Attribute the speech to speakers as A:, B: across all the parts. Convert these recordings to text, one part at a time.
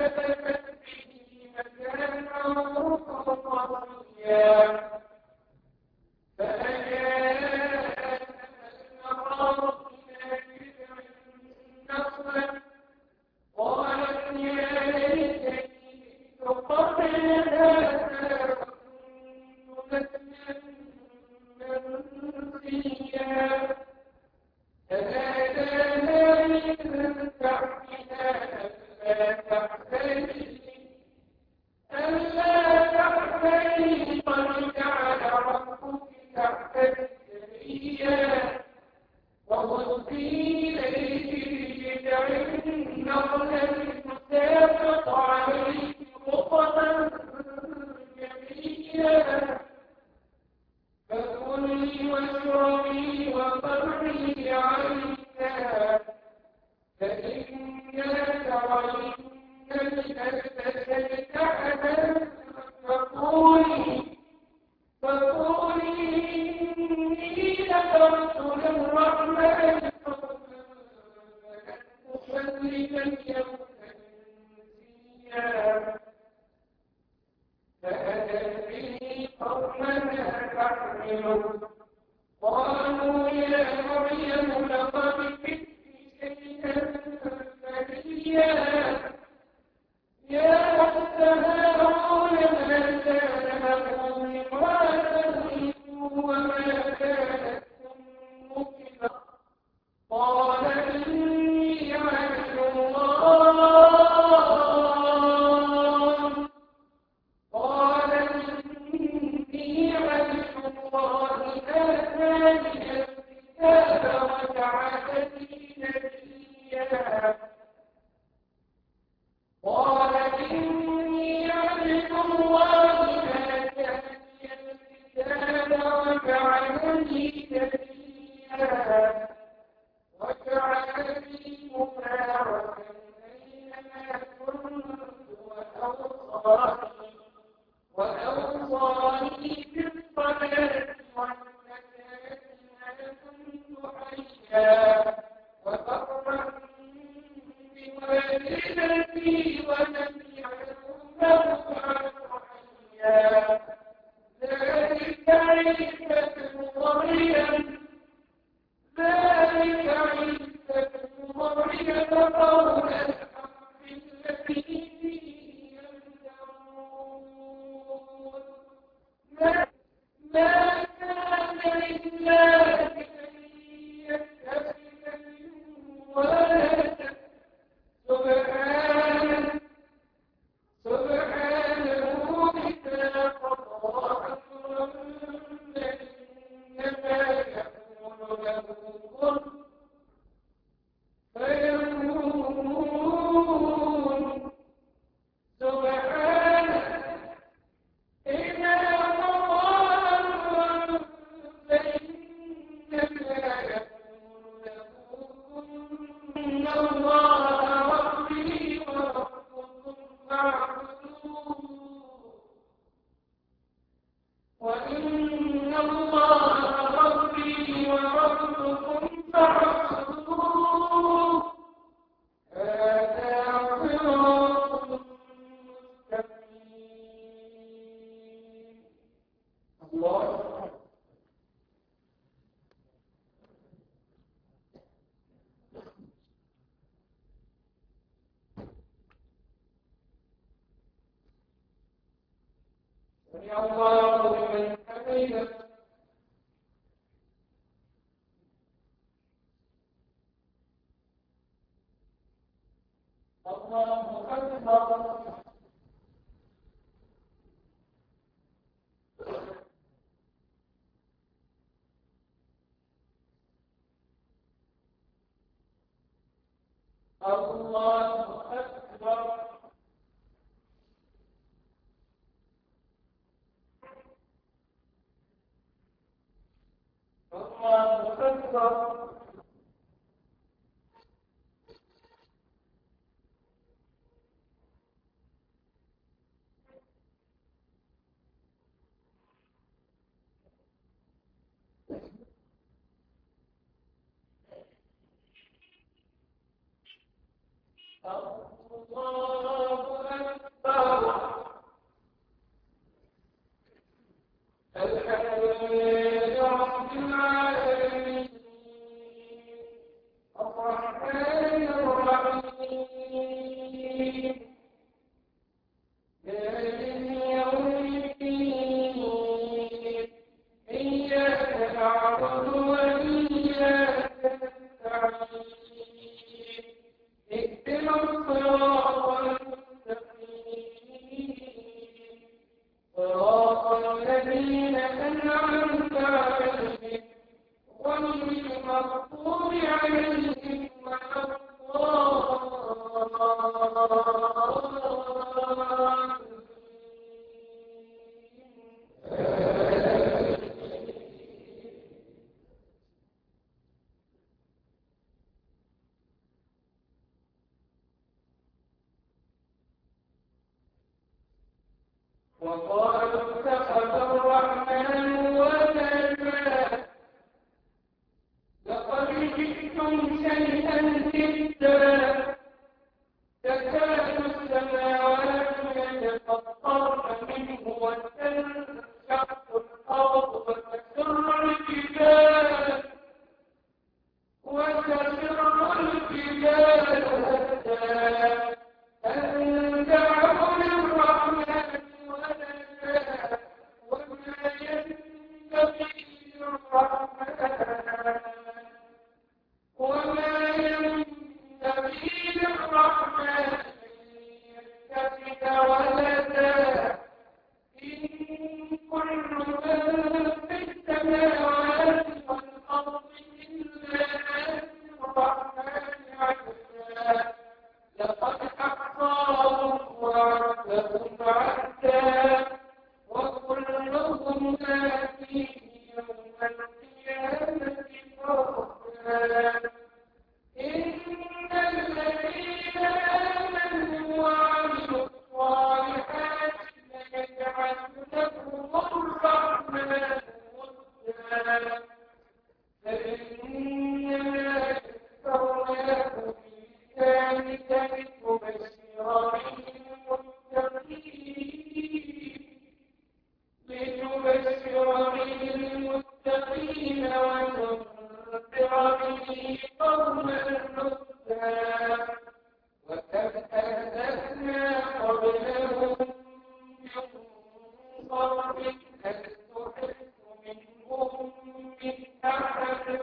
A: الله وقالوا اتخذ الرحمن ولدا لقد جئتم شيئا إدا تكاد السماوات يتفطرن منه وتنشق الأرض وتخر الجبال هدا أن دعوا للرحمن ولدا وما ينبغي للرحمن أن يتخذ ولدا إن كل من في السماوات والأرض إلا آتي الرحمن عبدا لقد أحصاهم وعدهم عدا وكلهم آتيه يوم القيامة فردا إن الذين آمنوا وعملوا الصالحات سيجعل لهم الرحمن ودا فإنما يسرناه بلسانك لتبشر به المتقين وتنذر به قوما لدا وكم أهلكنا قبلهم من قرن هل تحس منهم من أحد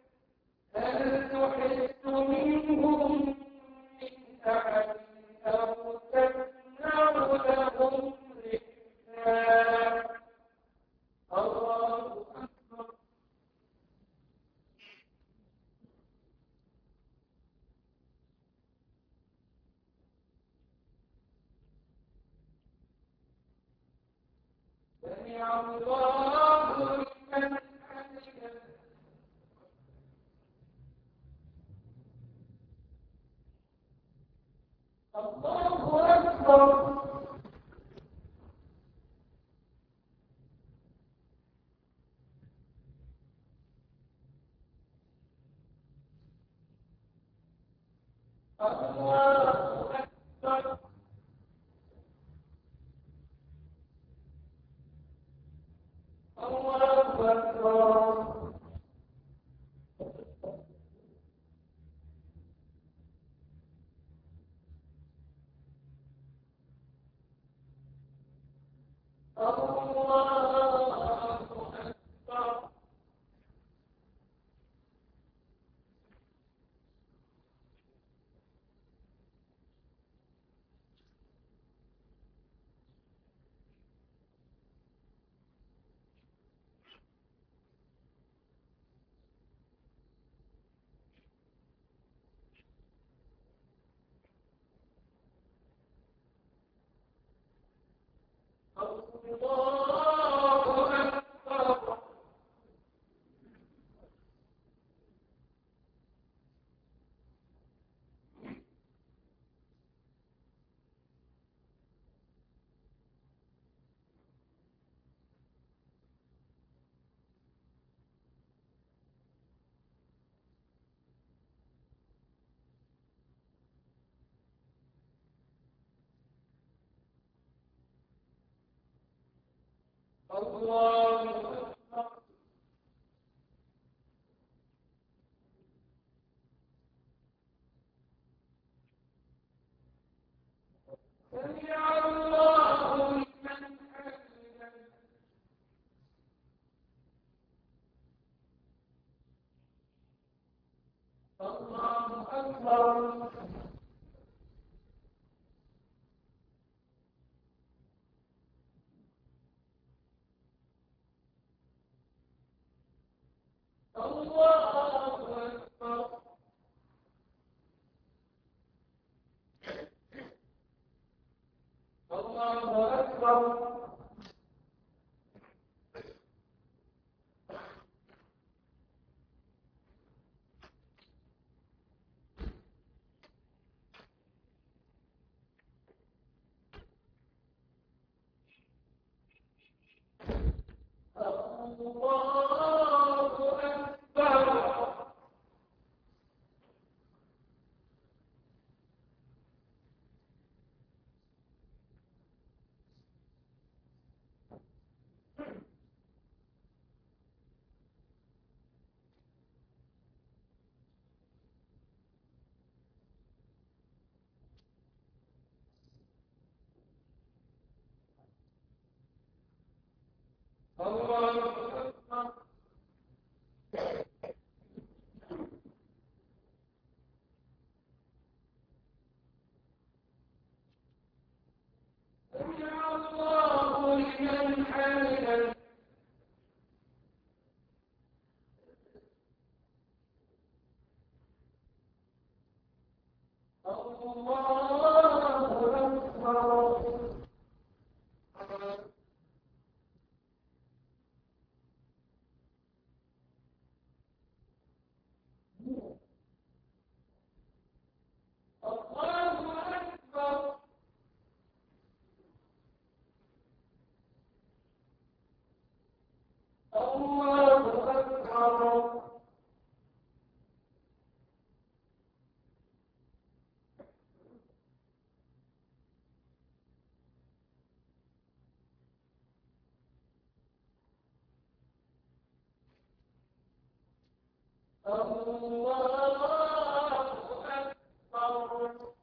A: أو تسمع لهم ركزا الله أكبر سمع الله لمن حمده الله أكبر الله أكبر الله أكبر سمع الله لمن حمده الله أكبر الله أكبر الله أكبر الله أكبر الله أكبر سمع الله لمن حمده الله أكبر الله أكبر الله أكبر الله أكبر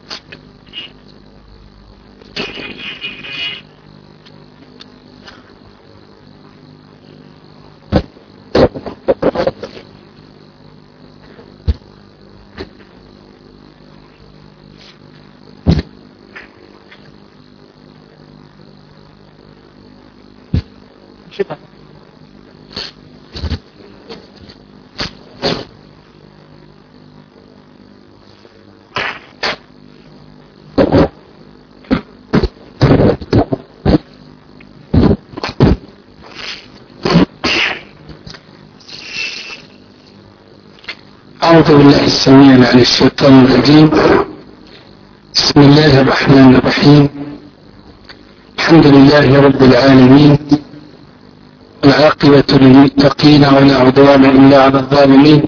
B: أعوذ بالله السميع العليم الشيطان الرجيم. بسم الله الرحمن الرحيم. الحمد لله رب العالمين، العاقبة للمتقين ولا عدوان إلا على الظالمين،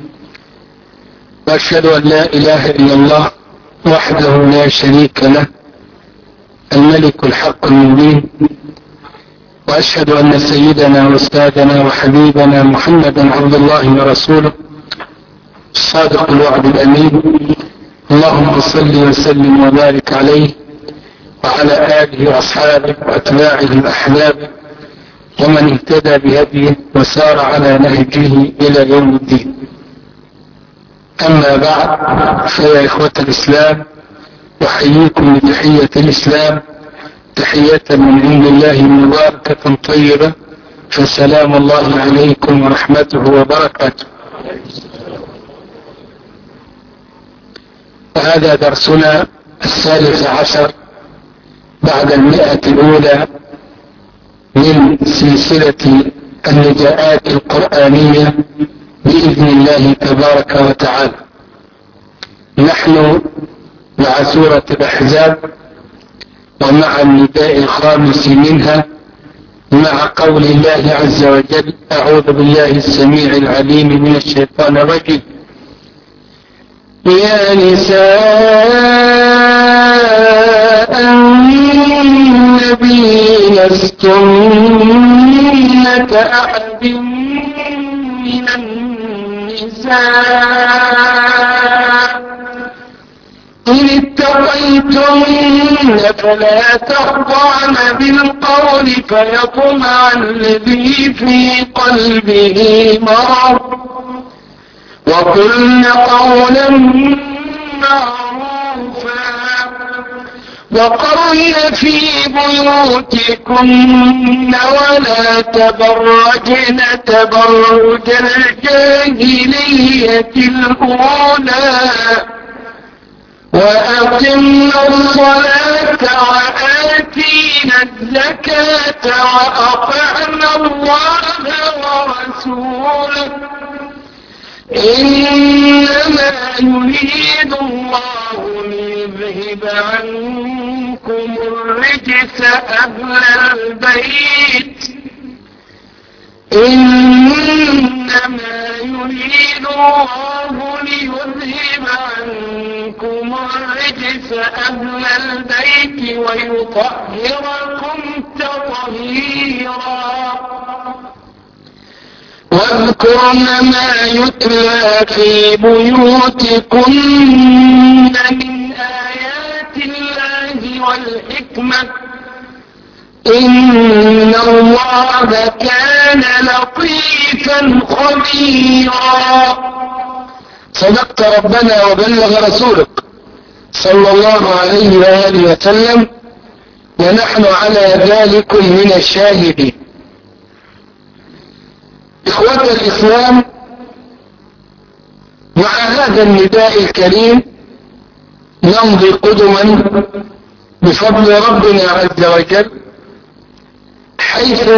B: وأشهد أن لا إله إلا الله وحده لا شريك له الملك الحق المبين، وأشهد أن سيدنا وأستاذنا وحبيبنا محمدا عبد الله ورسوله الصادق الوعد الأمين. اللهم صل وسلم وبارك عليه وعلى آله وأصحابه وأتباعه الأحباب ومن اهتدى بهديه وسار على نهجه إلى يوم الدين. أما بعد، فيا إخوة الإسلام، أحييكم بتحية الإسلام، تحية من عند الله مباركة طيبة، فسلام الله عليكم ورحمته وبركاته. وهذا درسنا 13 بعد 100 الأولى من سلسلة النداءات القرآنية بإذن الله تبارك وتعالى. نحن مع سورة الأحزاب ومع النداء الخامس منها، مع قول الله عز وجل: أعوذ بالله السميع العليم من الشيطان الرجيم. يا نساء النبي لستن كأحد من النساء إن اتقيتن فلا تخضعن بالقول فيطمع الذي في قلبه مرض، وقلن قولا معروفا، وقرن في بيوتكن ولا تبرجن تبرج الجاهلية الأولى، وأقمنا الصلاة وآتينا الزكاة وأطعنا الله ورسوله إنما يريد الله ليذهب عنكم الرجس أهل البيت إنما يريد الله ليذهب عنكم الرجس أهل البيت ويطهركم تطهيرا. واذكرن ما يتلى في بيوتكن من آيات الله والحكمة إن الله كان لطيفا خبيرا. صدقت ربنا وبلغ رسولك صلى الله عليه وآله وسلم، ونحن على ذلك من الشاهدين. إخوة الإسلام، مع هذا النداء الكريم نمضي قدما بفضل ربنا عز وجل، حيث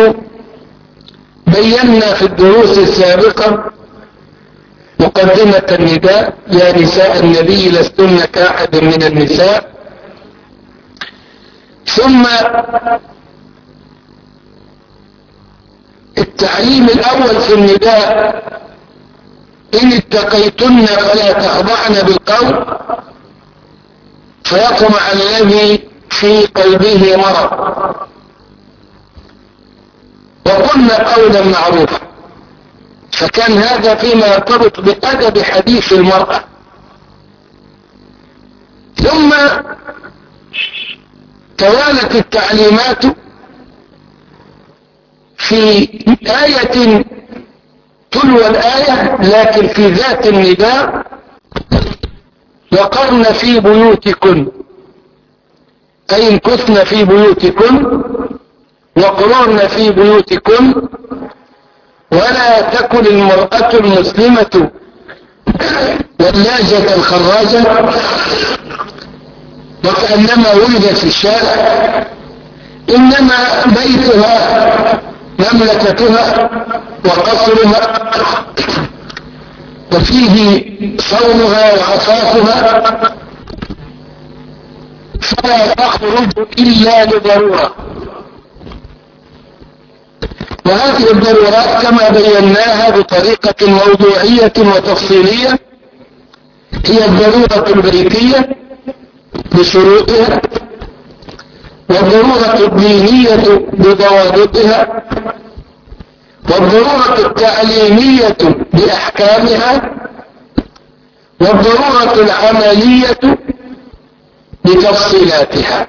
B: بينا في الدروس السابقة مقدمة النداء: يا نساء النبي لستن كأحد من النساء. ثم التعليم الأول في النداء: إن اتقيتن فلا تخضعن بالقول فيطمع الذي في قلبه مرض، وقلنا قولا معروفا. فكان هذا فيما يرتبط بأدب حديث المرأة. ثم هنا توالت التعليمات في آية تلو الآية، لكن في ذات النداء: وقرن في بيوتكن، أي امكثن في بيوتكن وقررن في بيوتكن، ولا تكن المرأة المسلمة واللاجة الخراجة وكأنما ولدت في الشارع، إنما بيتها مملكتها وقصرها وفيه صونها وعفافها، فلا تخرج إلا لضرورة. وهذه الضرورات كما بيناها بطريقة موضوعية وتفصيلية هي الضرورة البيتية بشروطها، والضرورة الدينية بضوابطها، والضرورة التعليمية بأحكامها، والضرورة العملية بتفصيلاتها.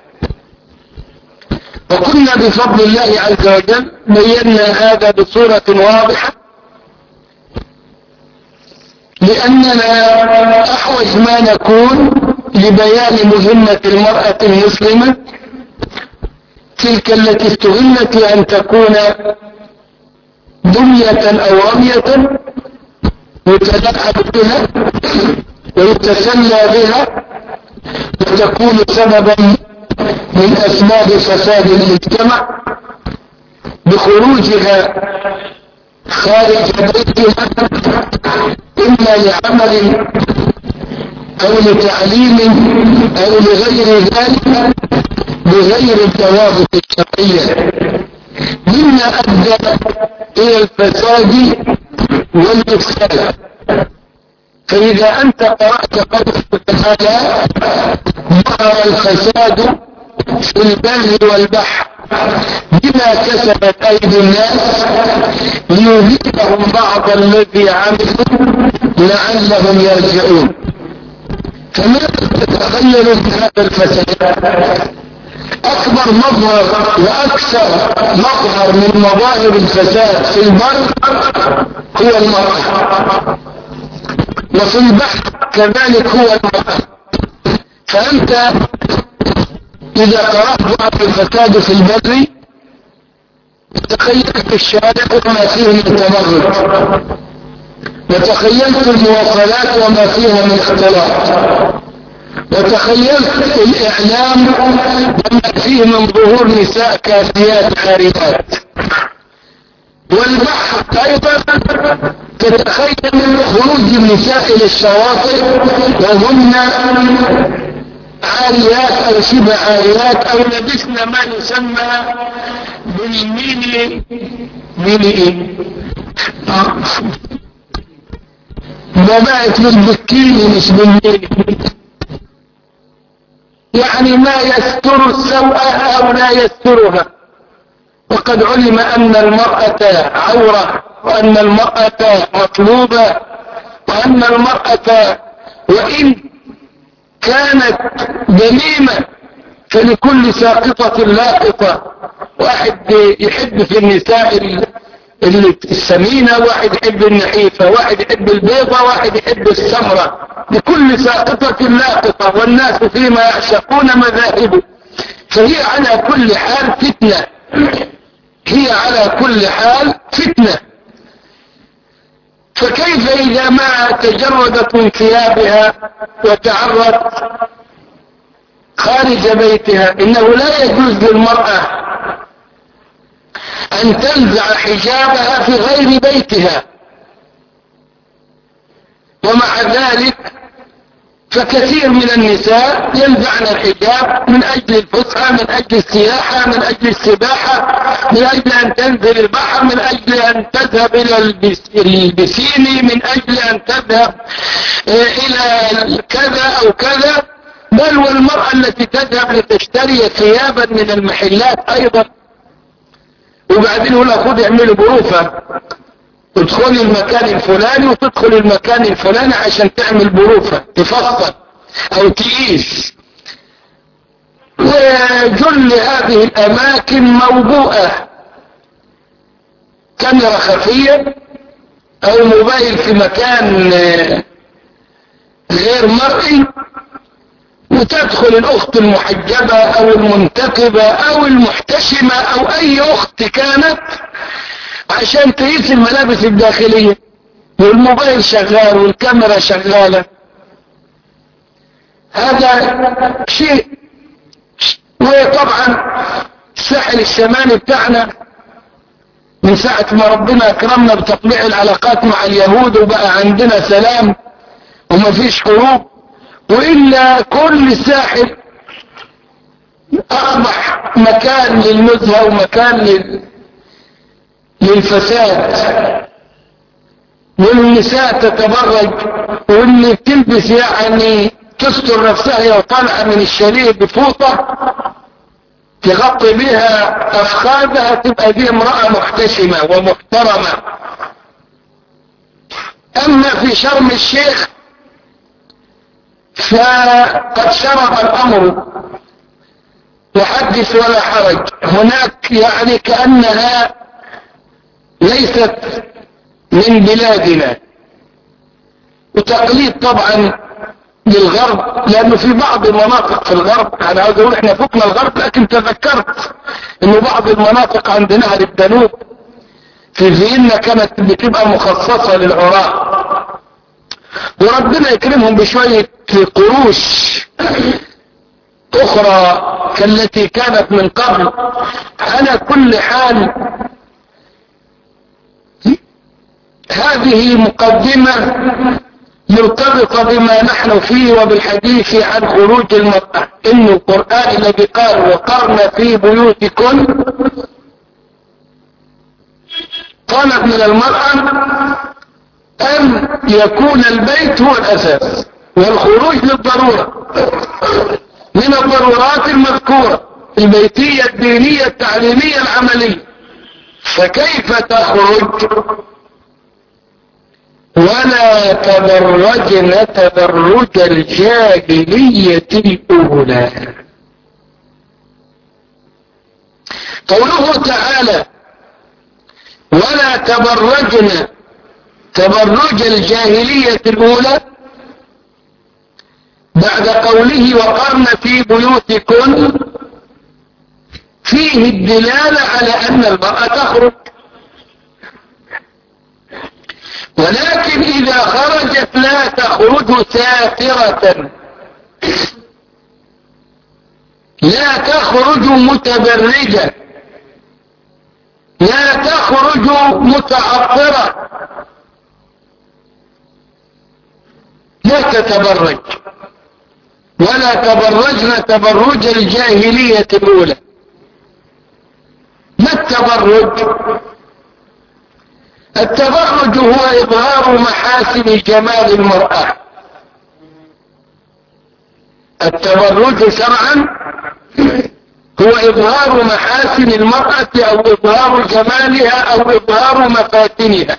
B: وكنا بفضل الله عز وجل بينا هذا بصورة واضحة، لأننا أحوج ما نكون لبيان مهمة المرأة المسلمة، تلك التي استغلت أن تكون دمية أو رمية يتلاعب بها ويتسلى بها، وتكون سببا من أسباب فساد المجتمع بخروجها خارج بيتها، إما لعمل أو لتعليم أو لغير ذلك بغير الضوابط الشرعية، مما أدى إلى الفساد والإفساد. فإذا أنت قرأت قوله تعالى: ظهر الفساد في البر والبحر بما كسبت أيدي الناس ليذيقهم بعض الذي عملوا لعلهم يرجعون. فماذا تتخيل من هذا الفساد؟ أكبر مظهر وأكثر مظهر من مظاهر الفساد في البر هو المرأة، وفي البحر كذلك هو المرأة. فأنت إذا قرأت عن الفساد في البر تخيلت الشارع وما فيه من تمرد، وتخيلت المواصلات وما فيها من اختلاط، وتخيلت الإعلام وما فيه من ظهور نساء كاسيات عاريات. والبحر أيضا تتخيل خروج النساء إلى الشواطئ وهن عاريات أو شبه عاريات أو لبسن ما يسمى بالميني بقيت بالبكيني مش بالميني، يعني ما يستر السوءة أو لا يسترها. وقد علم أن المرأة عورة، وأن المرأة مطلوبة، وأن المرأة وإن كانت دميمة فلكل ساقطة لاقطة. واحد يحب في النساء السمينة، واحد يحب النحيفة، واحد يحب البيضة، واحد يحب السمرة، لكل ساقطة لاقطة، والناس فيما يعشقون مذاهب. فهي على كل حال فتنة، هي على كل حال فتنة. فكيف إذا ما تجردت من ثيابها وتعرت خارج بيتها؟ إنه لا يجوز للمرأة أن تنزع حجابها في غير بيتها. ومع ذلك فكثير من النساء ينزعن الحجاب من أجل الفسحة، من أجل السياحة، من أجل السباحة، من أجل أن تنزل البحر، من أجل أن تذهب إلى البسيني، من أجل أن تذهب إلى كذا أو كذا. بل والمرأة التي تذهب لتشتري ثيابا من المحلات أيضا، وبعدين يقول خذ اعملوا بروفة، تدخل المكان الفلاني وتدخل المكان الفلاني عشان تعمل بروفة، تفصل او تقيس. وجل هذه الأماكن موبوءة، كاميرا خفية أو موبايل في مكان غير مرئي، وتدخل الأخت المحجبة أو المنتقبة أو المحتشمة أو أي أخت كانت عشان تقيس الملابس الداخلية، والموبايل شغال والكاميرا شغالة. هذا شيء. وطبعا الساحل الشمالي بتاعنا من ساعة ما ربنا أكرمنا بتطبيع العلاقات مع اليهود وبقى عندنا سلام ومفيش حروب، وإلا كل الساحل أصبح مكان للنزهة ومكان للفساد، والنساء تتبرج، واللي بتلبس يعني تستر نفسها وطالعة من الشاليه بفوطة تغطي بها أفخاذها، تبقى دي امرأة محتشمة ومحترمة. أما في شرم الشيخ فقد شرب الأمر وحدث ولا حرج. هناك يعني كأنها ليست من بلادنا، وتقليد طبعا للغرب، لأنه في بعض المناطق في الغرب، أنا عاوز أقول إحنا فوقنا الغرب، لكن تذكرت إنه بعض المناطق عند نهر الدانوب في فيينا كانت بتبقى مخصصة للعراة، وربنا يكرمهم بشوية قروش أخرى كالتي كانت من قبل. على كل حال هذه مقدمة مرتبطة بما نحن فيه وبالحديث عن خروج المرأة. إن القرآن الذي قال وقرن في بيوتكن طلب من المرأة أن يكون البيت هو الأساس، والخروج للضرورة من الضرورات المذكورة البيتية الدينية التعليمية العملية. فكيف تخرج؟ ولا تبرجن تبرج الجاهلية الأولى. قوله تعالى ولا تبرجن تبرج الجاهلية الأولى بعد قوله وقرن في بيوتكن فيه الدلالة على أن المرأة تخرج، ولكن إذا خرجت لا تخرج ساترة، لا تخرج متبرجة، لا تخرج متعطرة، لا تتبرج. ولا تبرجن تبرج الجاهلية الأولى. ما التبرج؟ التبرج هو إظهار محاسن جمال المرأة. التبرج شرعا هو إظهار محاسن المرأة أو إظهار جمالها أو إظهار مفاتنها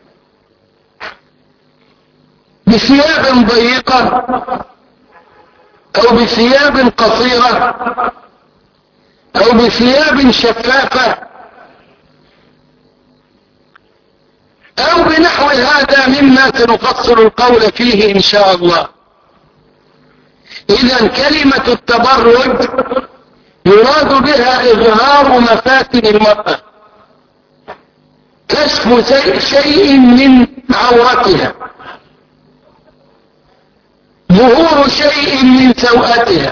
B: بثياب ضيقة أو بثياب قصيرة أو بثياب شفافة أو بنحو هذا مما سنفصل القول فيه إن شاء الله. إذن كلمة التبرج يراد بها إظهار مفاتن المرأة، كشف شيء من عورتها، ظهور شيء من سوءتها،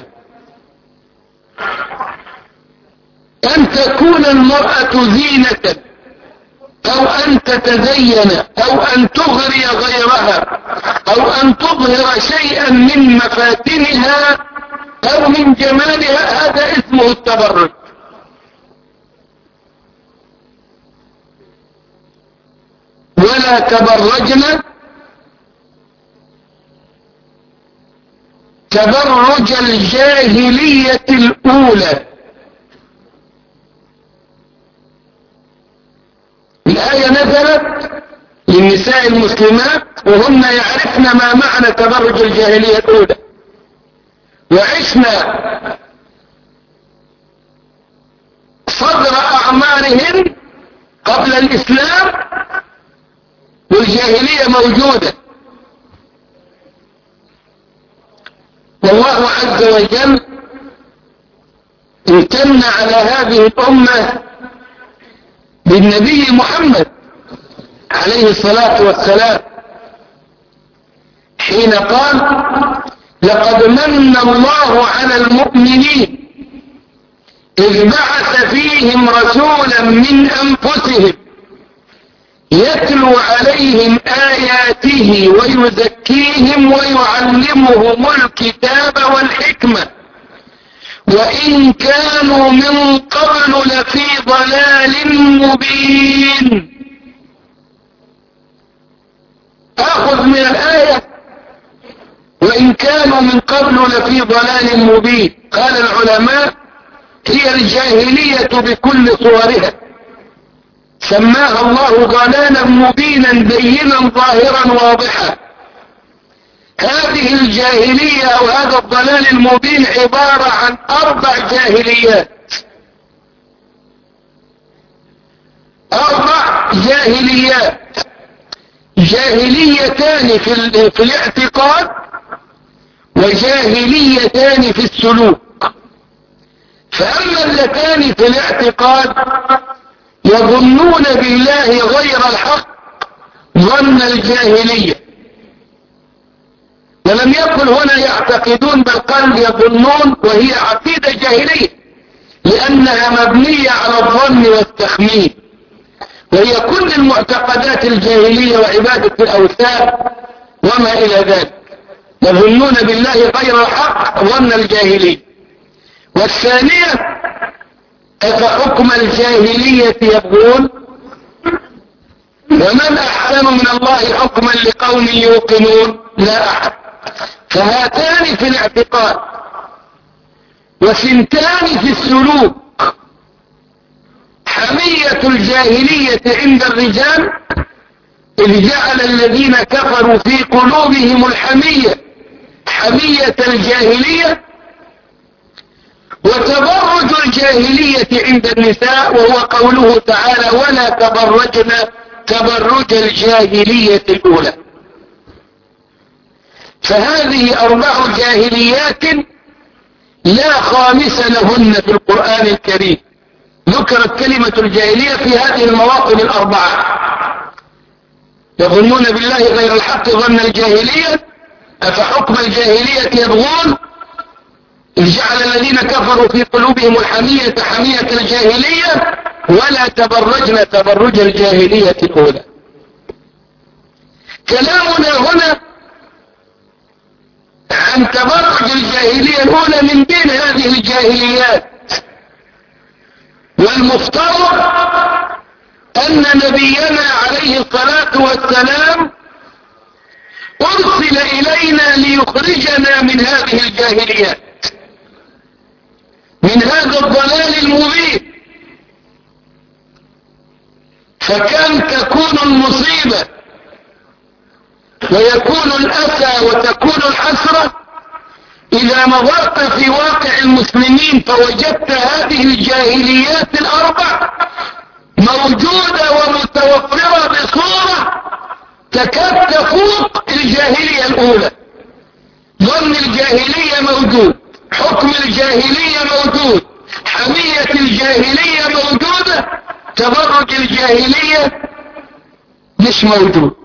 B: أن تكون المرأة زينة أو أن تتزين أو أن تغري غيرها أو أن تظهر شيئا من مفاتنها أو من جمالها، هذا اسمه التبرج. ولا تبرجن تبرج الجاهلية الأولى. الآية نزلت للنساء المسلمات وهن يعرفن ما معنى تبرج الجاهلية الأولى، وعشنا أعمارهن قبل الإسلام والجاهلية موجودة. والله عز وجل امتن على هذه الأمة بالنبي محمد عليه الصلاة والسلام حين قال: لقد من الله على المؤمنين إذ بعث فيهم رسولا من أنفسهم يتلو عليهم آياته ويزكيهم ويعلمهم الكتاب والحكمة وإن كانوا من قبل لفي ضلال مبين. أخذ من الآية وإن كانوا من قبل لفي ضلال مبين. قال العلماء: هي الجاهلية بكل صورها، سماها الله ضلالا مبينا بينا ظاهرا واضحا. هذه الجاهلية أو هذا الضلال المبين عبارة عن 4 جاهليات. 4 جاهليات: جاهليتان في الاعتقاد، وجاهليتان في السلوك. فأما اللتان في الاعتقاد يظنون بالله غير الحق ظن الجاهلية، ولم يكن هنا يعتقدون بل قال يظنون، وهي عقيدة جاهلية لأنها مبنية على الظن والتخمين، وهي كل المعتقدات الجاهلية وعبادة الأوثان وما إلى ذلك. يظنون بالله غير الحق ظن الجاهلية. والثانية: أفحكم الجاهلية يبغون ومن أحسن من الله حكما لقوم يوقنون. لا أحد. فهاتان في الاعتقاد، وثنتان في السلوك: حمية الجاهلية عند الرجال إذ جعل الذين كفروا في قلوبهم الحمية حمية الجاهلية، وتبرج الجاهلية عند النساء وهو قوله تعالى: ولا تبرجن تبرج الجاهلية الأولى. فهذه 4 جاهليات لا خامس لهن في القرآن الكريم. ذكرت كلمة الجاهلية في هذه المواطن 4: يظنون بالله غير الحق ظن الجاهلية، أفحكم الجاهلية يبغون، إذ جعل الذين كفروا في قلوبهم الحمية حمية الجاهلية، ولا تبرجن تبرج الجاهلية الأولى. كلامنا هنا عن تبرج الجاهلية الأولى من بين هذه الجاهليات. والمفترض أن نبينا عليه الصلاة والسلام أرسل إلينا ليخرجنا من هذه الجاهليات، من هذا الضلال المبين. فكم تكون المصيبة ويكون الأسى وتكون الحسرة إذا نظرت في واقع المسلمين فوجدت هذه الجاهليات 4 موجودة ومتوفرة بصورة تكاد تفوق الجاهلية الأولى. ظن الجاهلية موجود، حكم الجاهلية موجود، حمية الجاهلية موجودة، تبرج الجاهلية مش موجود.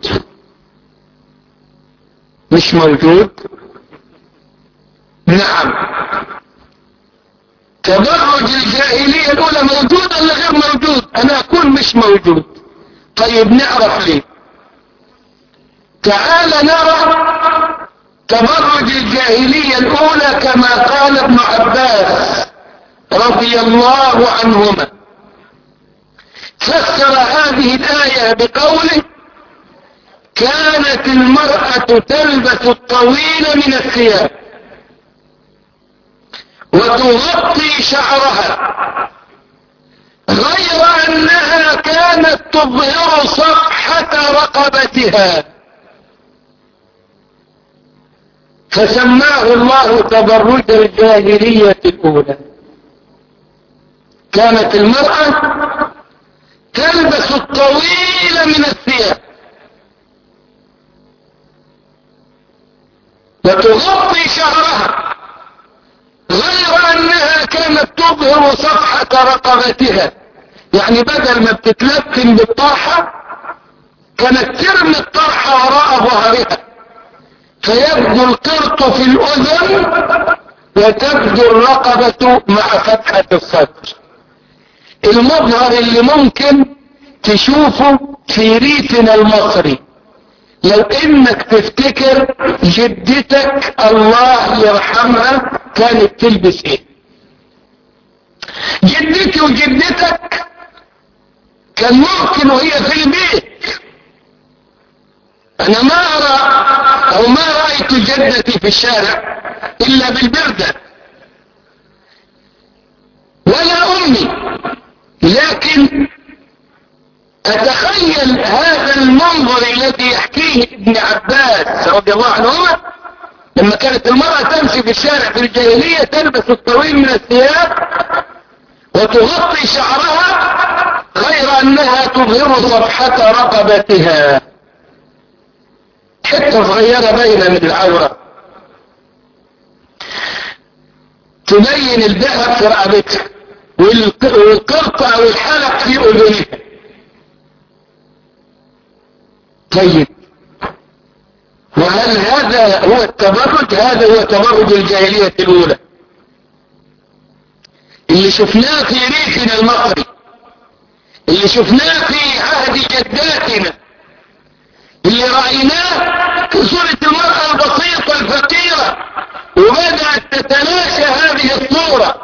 B: مش موجود. نعم، تبرج الجاهلية الأولى موجود ولا غير موجود؟ أنا أقول مش موجود. طيب نعرف ليه؟ تعال نرى تبرج الجاهلية الأولى كما قال ابن عباس رضي الله عنهما. فسر هذه الآية بقوله: كانت المرأة تلبس الطويل من الثياب وتغطي شعرها، غير أنها كانت تظهر صفحة رقبتها، فسماه الله تبرج الجاهلية الأولى. كانت المرأة تلبس الطويل من الثياب وتغطي شعرها، غير أنها كانت تظهر صفحة رقبتها. يعني بدل ما بتتلفن بالطرحة كانت ترمي الطرحة وراء ظهرها، فيبدو القرط في الأذن وتبدو الرقبة مع فتحة الصدر. المظهر اللي ممكن تشوفه في ريفنا المصري، لو انك تفتكر جدتك الله يرحمها كانت تلبس ايه. جدتي وجدتك كان ممكن وهي في البيت، انا ما ارى او ما رأيت جدتي في الشارع الا بالبردة ولا امي، لكن اتخيل هذا المنظر الذي يحكيه ابن عباس رضي الله عنهما لما كانت المرأة تمشي في الشارع في الجاهلية تلبس الطويل من الثياب وتغطي شعرها، غير انها تظهر صفحة رقبتها، حتة صغيرة باينة من العورة تبين الذهب في رقبتها والقرط او الحلق في اذنها. طيب وهل هذا هو التبرج؟ هذا هو تبرج الجاهلية الاولى اللي شفناه في ريفنا المصري، اللي شفناه في عهد جداتنا، اللي رأيناه في صورة المرأة البسيطة الفقيرة، وبدأت تتلاشى هذه الصورة.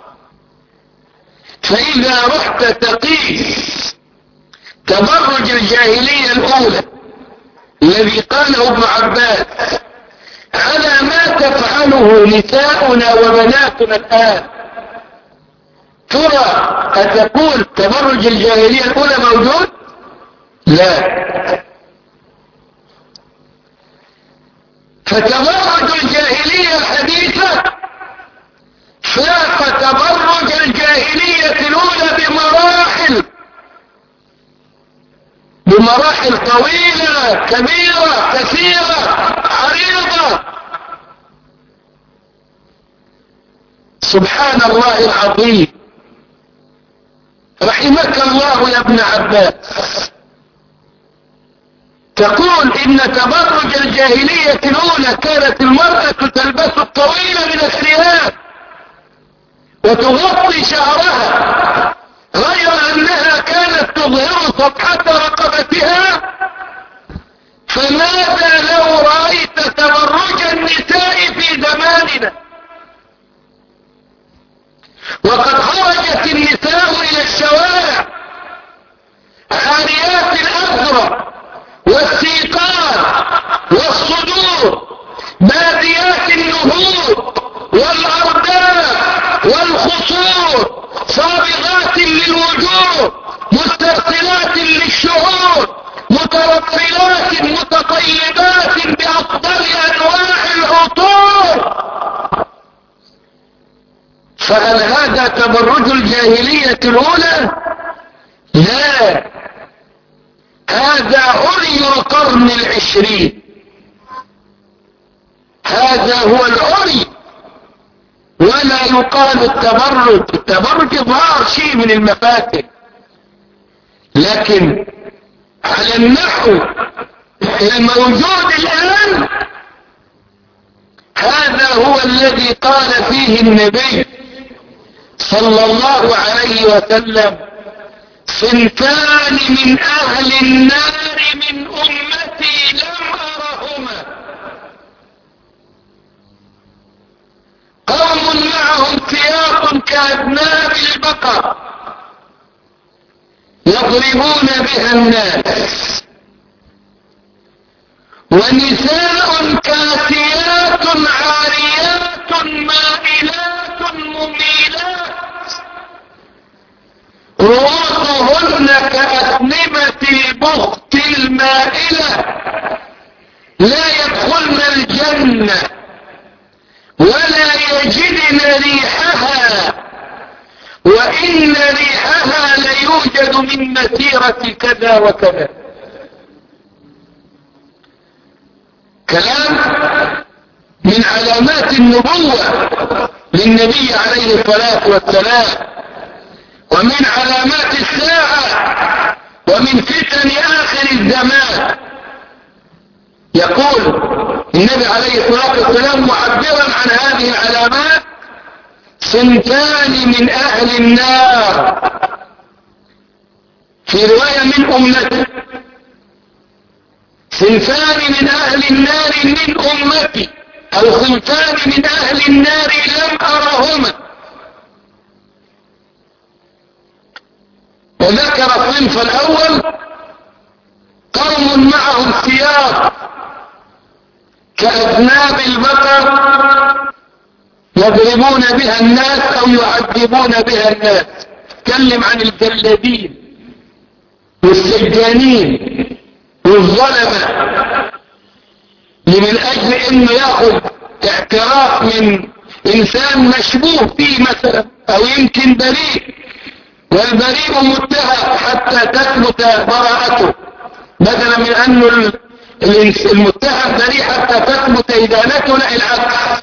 B: فإذا رحت تقيس تبرج الجاهلية الأولى الذي قاله ابن عباس على ما تفعله نساؤنا وبناتنا الآن، ترى أتقول تبرج الجاهلية الأولى موجود؟ لا. فتبرج الجاهلية الحديثة فاق تبرج الجاهلية الأولى بمراحل طويلة كبيرة كثيرة عريضة. سبحان الله العظيم، رحمك الله يا ابن عباس. تقول ان تبرج الجاهلية الاولى كانت المرأة تلبس الطويل من الثياب وتغطي شعرها، غير انها كانت تظهر صفحة رقبتها. فماذا لو رأيت تبرج النساء في زماننا وقد خرجت النساء الى الشوارع عاريات الأذرع والسيقان والصدور، باديات النهور والأرداف والخصور، صابغات للوجوه مسترسلات للشعور، مترفلات متطيبات بأفضل أنواع العطور. فهل هذا تبرج الجاهلية الأولى؟ لا، هذا عري القرن العشرين، هذا هو العري. ولا يقال التبرج ظهر شيء من المفاتن، لكن على النحو الموجود الآن هذا هو الذي قال فيه النبي صلى الله عليه وسلم: صنفان من أهل النار من أمتي لم أرهما، قوم معهم ثياب كأذناب البقر يضربون بها الناس، ونساء كاسيات عاريات مائلات مميلات رؤوسهن كأثنبة البخت المائلة لا يدخلن الجنة ولا يجدن ريحها، وإن ريحها ليوجد من مسيرة كذا وكذا. كلام من علامات النبوة للنبي عليه الصلاة والسلام، ومن علامات الساعة، ومن فتن آخر الزمان. يقول النبي عليه الصلاة والسلام معبرا عن هذه العلامات: صنفان من أهل النار، في رواية من أمتي، صنفان من أهل النار من أمتي، أو صنفان من أهل النار لم أرهما. وذكر الصنف الأول: قوم معهم ثياب كأذناب البقر يضربون بها الناس أو يعذبون بها الناس. تكلم عن الجلادين والسجانين والظلمة، من أجل أنه يأخذ اعتراف من إنسان مشبوه فيه مثلا، أو يمكن بريء، والبريء متهم حتى تثبت براءته، بدلا من أنه المتهم بريء حتى تثبت إدانته. لا، العكس.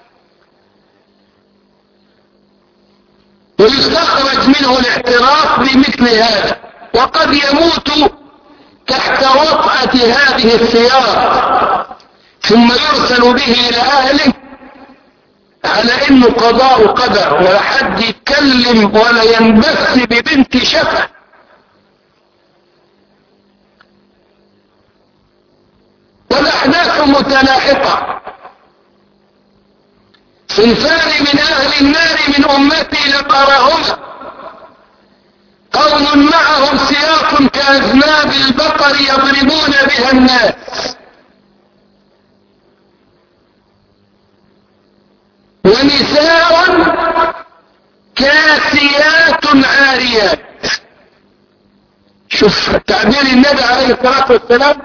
B: ويستخرج منه الاعتراف بمثل هذا، وقد يموت تحت وطأة هذه الثياب، ثم يرسل به إلى أهله على إنه قضاء قدر، ولا حد يتكلم ولا ينبث ببنت شفة. والأحداث متلاحقة. صنفان من أهل النار من أمتي لم أرهما: قوم معهم سياط كأذناب البقر يضربون بها الناس، ونساء كاسيات عاريات. شوف تعبير النبي عليه الصلاة والسلام: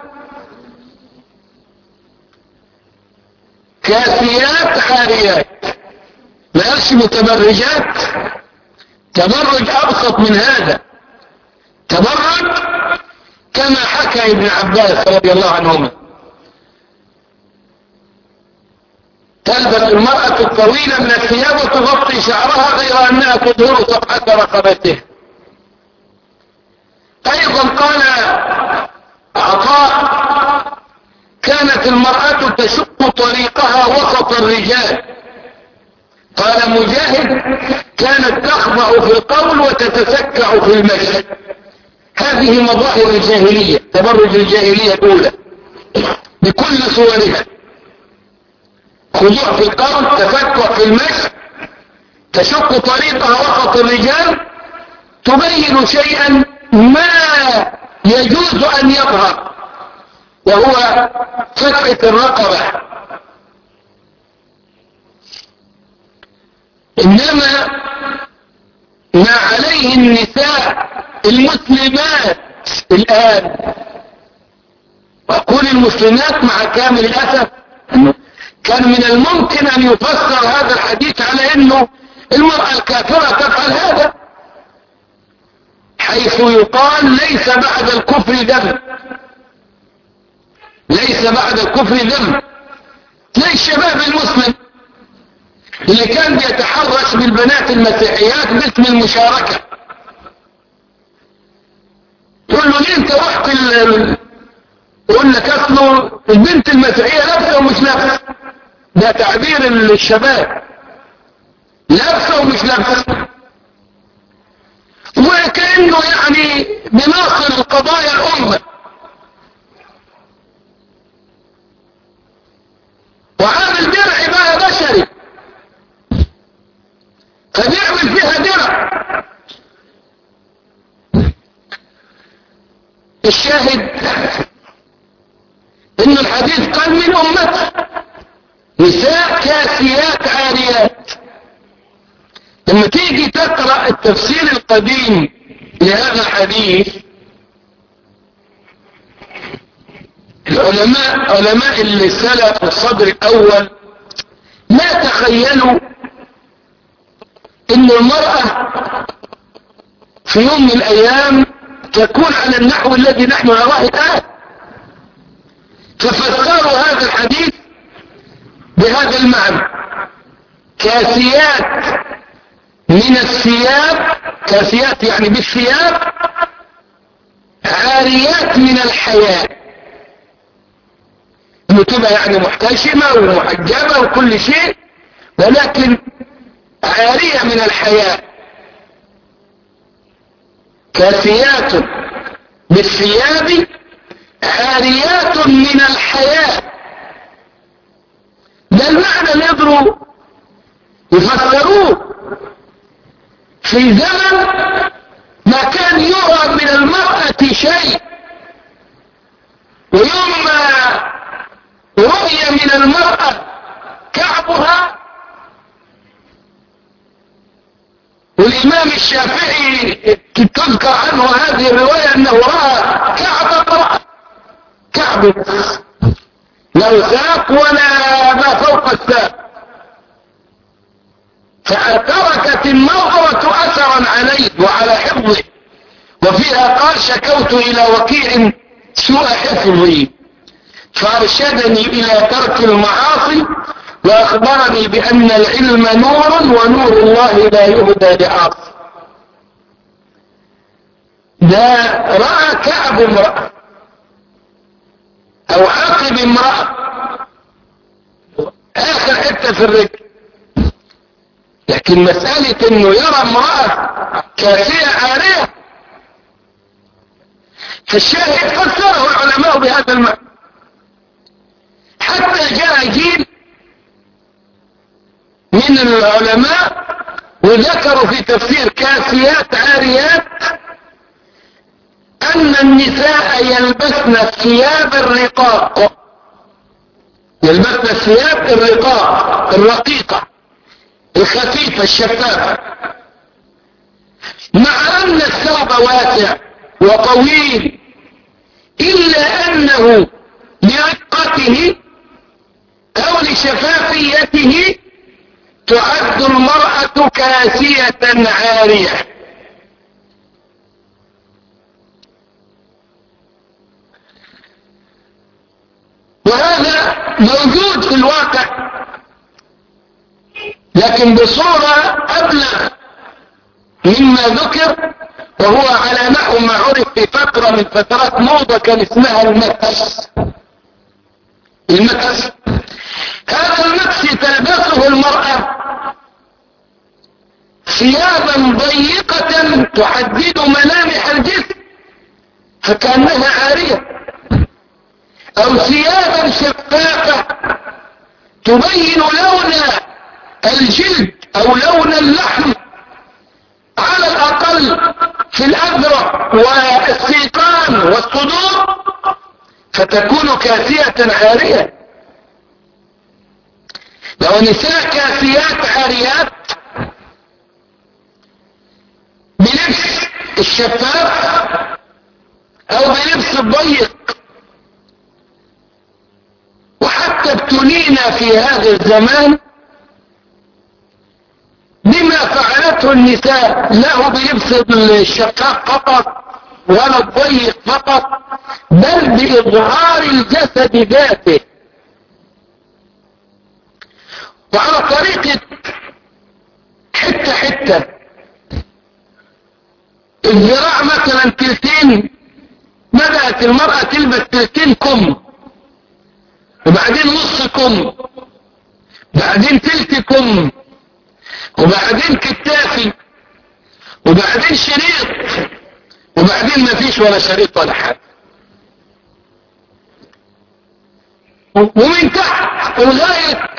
B: كاسيات عاريات، ما قالش متبرجات. تبرج أبسط من هذا. تبرج كما حكى ابن عباس رضي الله عنهما: تلبس المرأة الطويلة من الثياب وتغطي شعرها، غير أنها تظهر صفحة رقبتها. أيضا قال عطاء: كانت المرأة تشق طريقها وسط الرجال. قال مجاهد: كانت تخضع في القول وتتسكع في المشي. هذه مظاهر الجاهلية، تبرج الجاهلية الأولى بكل صورها: خضوع في القول، تفكع في المشي، تشق طريقها وسط الرجال، تبين شيئا ما يجوز أن يظهر، وهو فتحة الرقبة. إنما ما عليه النساء المسلمات الآن، وأقول المسلمات مع كامل الأسف، كان من الممكن أن يفسر هذا الحديث على أنه المرأة الكافرة تفعل هذا، حيث يقال: ليس بعد الكفر ذنب، ليس بعد الكفر ذنب. تلاقي الشباب المسلم اللي كان بيتحرش بالبنات المسيحيات باسم المشاركة، تقول له: ليه انت رحت يقول لك: اصله البنت المسيحية لابسة ومش لابسة. ده تعبير الشباب، لابسة ومش لابسة، وكأنه يعني بناصر القضايا الأمة. وعامل درع بقى بشري، فبيعمل فيها درع. الشاهد ان الحديث قال من امته نساء كاسيات عاريات. لما تيجي تقرأ التفسير القديم لهذا الحديث، علماء السلف والصدر الأول ما تخيلوا ان المرأة في يوم من الأيام تكون على النحو الذي نحن نراه الآن. ففسروا هذا الحديث بهذا المعنى: كاسيات من الثياب، كاسيات يعني بالثياب، عاريات من الحياء، انه تبقى يعني محتشمة ومحجبة وكل شيء، ولكن عارية من الحياء. كاسيات بالثياب عاريات من الحياء. ده المعنى اللي يقدروا يفسروه في زمن ما كان يرى من المرأة شيء، ويوم ما رؤية من المرأة كعبها، والإمام الشافعي تذكر عنه هذه الرواية أنه رأى كعب امرأة، كعب لا ساق ولا ما فوق الساق، فتركت النظرة أثرا عليه وعلى حفظه. وفيها قال: شكوت إلى وكيع سوء حفظي فأرشدني إلى ترك المعاصي وأخبرني بأن العلم نور ونور الله لا يهدى لعاصي. ده رأى كعب امرأة أو عقب امرأة، آخر حتة في الرجل. لكن مسألة انه يرى امرأة كاسية عارية، فالشاهد فسره العلماء بهذا المعنى، حتى جاء جيل من العلماء وذكروا في تفسير كاسيات عاريات أن النساء يلبسن الثياب الرقاق، يلبسن الثياب الرقاق الرقيقة الخفيفة الشفافة، مع أن الثوب واسع وطويل، إلا أنه لرقته أو لشفافيته تعد المرأة كاسية عارية. وهذا موجود في الواقع، لكن بصورة أبلغ مما ذكر، وهو على نحو ما عرف في فترة من فترات موضة كان اسمها المكس. المكس هذا المكس تلبسه المرأة ثيابا ضيقة تحدد ملامح الجسم فكأنها عارية، أو ثيابا شفافة تبين لون الجلد أو لون اللحم على الأقل في الأذرع والسيقان والصدور، فتكون كاسية عارية. لو نساء كاسيات عاريات بلبس الشفاف أو بلبس الضيق، وحتى ابتلينا في هذا الزمان بما فعلته النساء، له بلبس الشفاف فقط ولا الضيق فقط، بل بإظهار الجسد ذاته. وعلى طريقة حتة حتة، الذراع مثلا تلتين، بدأت المرأة تلبس تلتين كم، وبعدين نص كم، بعدين تلت كم، وبعدين كتافي، وبعدين شريط، وبعدين ما فيش ولا شريط ولا حاجة، ومن تحت لغاية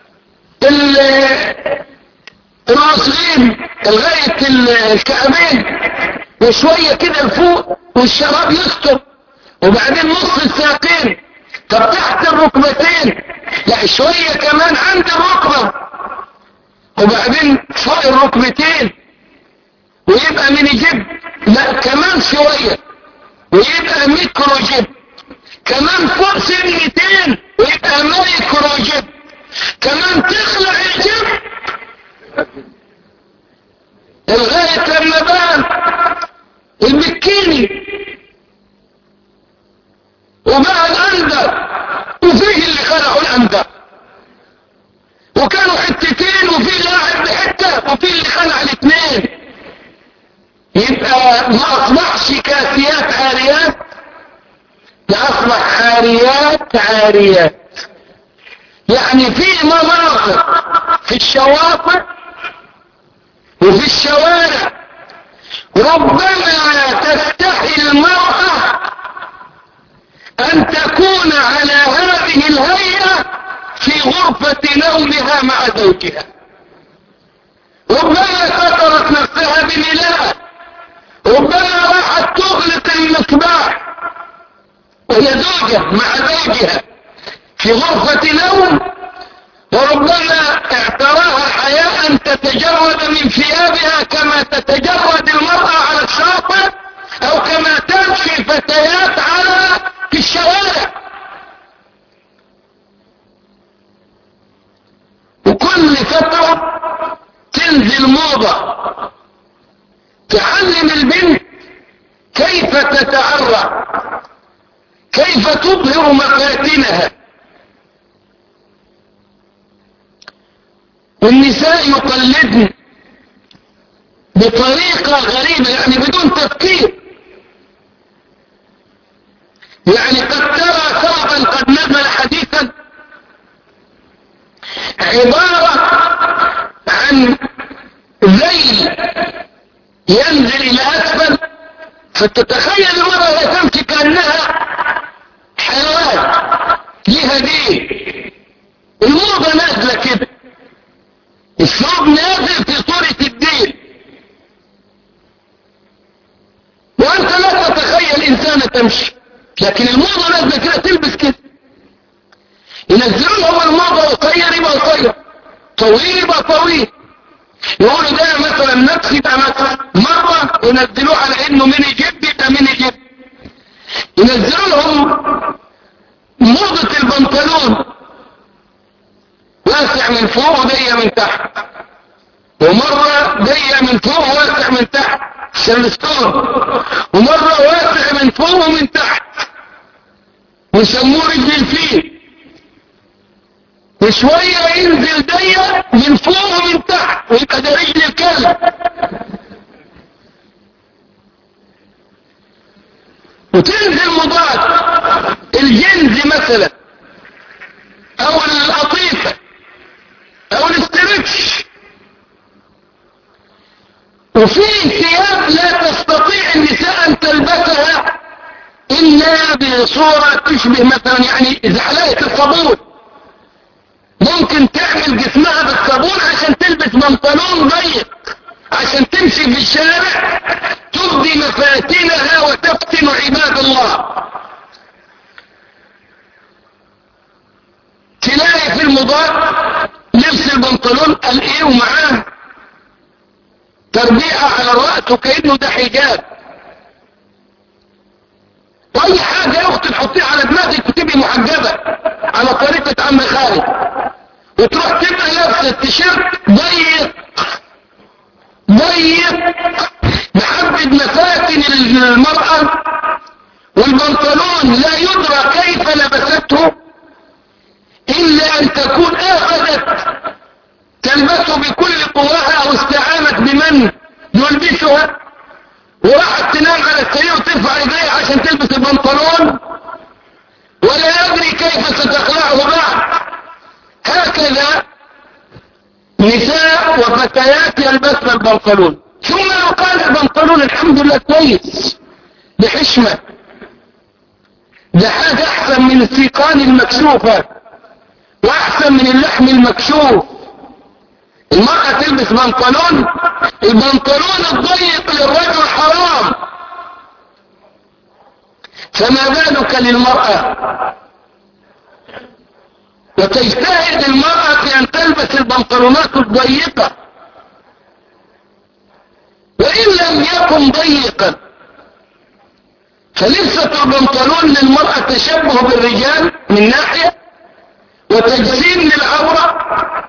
B: الراسلين لغاية الكعبين، وشوية كده لفوق والشراب يستر، وبعدين نص الساقين، طب تحت الركبتين لا شوية كمان عند الركبة، وبعدين فوق الركبتين، ويبقى من جب لا كمان شوية، ويبقى ميكرو جب كمان فوق سنتين، ويبقى ميكرو جب كمان، تخلع الجب لغاية لما بان البكيني عاريات. يعني في مناطق في الشواطئ وفي الشوارع ربما تستحي المرأة أن تكون على هذه الهيئة في غرفة نومها مع زوجها. ربما سترت نفسها بملاءة، ربما راحت تغلق المصباح وهي زوجة مع زوجها في غرفة نوم، وربما اعتراها حياء تتجرد من ثيابها كما تتجرد المرأة على الشاطئ او كما تمشي فتيات في الشوارع. وكل فترة تنزل موضة تعلم البنت كيف تتعرى، كيف تظهر مفاتنها. والنساء يقلدن بطريقة غريبة، يعني بدون تفكير. يعني قد ترى ثوبا قد نزل حديثا عبارة عن ذيل ينزل الى اسفل، فتتخيل المرأة وهي تمشي كأنها حيوان لها دين. الموضة نازلة كده، الثوب نازل في صورة الدين، وانت لا تتخيل انسانة تمشي، لكن الموضة نازلة كده تلبس كده. ينزلوا لهم الموضة قصير يبقى قصير، طويل يبقى طويل. يقولوا ده مثلا نفس يبقى مثلا مرة ينزلوه على انه ميني جيب يبقى ميني جيب. ينزلوا لهم موضة البنطلون واسع من فوق وضيق من تحت، ومرة ضيق من فوق واسع من تحت شلستون، ومرة واسع من فوق ومن تحت ويسموه رجل الفيل، وشوية ينزل ضيق من فوق ومن تحت ويبقى ده رجل الكلب. وتنزل مضاد الجنز مثلا او القطيفة او الاسترتش. وفي ثياب لا تستطيع النساء ان تلبسها الا بصورة تشبه مثلا يعني زحلقة الصابون. ممكن تعمل جسمها بالصابون عشان تلبس بنطلون ضيق عشان تمشي في الشارع تبدي مفاتنها وتفتن عباد الله. تلاقي في المضاد لبس البنطلون الايه ومعاه تربيعة على الرأس وكأنه ده حجاب. واي حاجة يا اختي تحطيها على دماغك وتبقي محجبة على طريقة عم خالد، وتروح تبقى لابسة التيشيرت ضيق محدد مفاتن المرأة، والبنطلون لا يدرى كيف لبسته الا ان تكون اخذت تلبسه بكل قواها او استعانت بمن يلبسها وراحت تنام على السرير وترفع ايديها عشان تلبس البنطلون ولا يدري كيف ستخلعه بعد. هكذا نساء وفتيات يلبسن البنطلون. ثم لو كان البنطلون الحمد لله كويس بحشمة، ده حاجة احسن من السيقان المكشوفة واحسن من اللحم المكشوف. المرأة تلبس بنطلون، البنطلون الضيق للرجل حرام، فما بالك للمرأة؟ وتجتهد المرأة في ان تلبس البنطلونات الضيقة، وان لم يكن ضيقا فلبسة البنطلون للمرأة تشبه بالرجال من ناحية وتجسيم للعورة،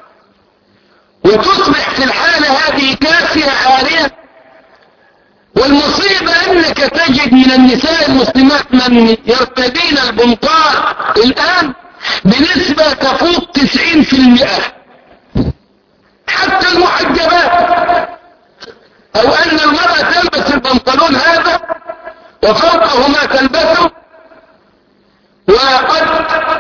B: وتصبح في الحالة هذه كاسية عارية. والمصيبة انك تجد من النساء المسلمات من يرتدين البنطال الان بنسبة تفوق 90%، حتى المحجبات. او ان المرأة تلبس البنطلون هذا وفوقه ما تلبسه، وقد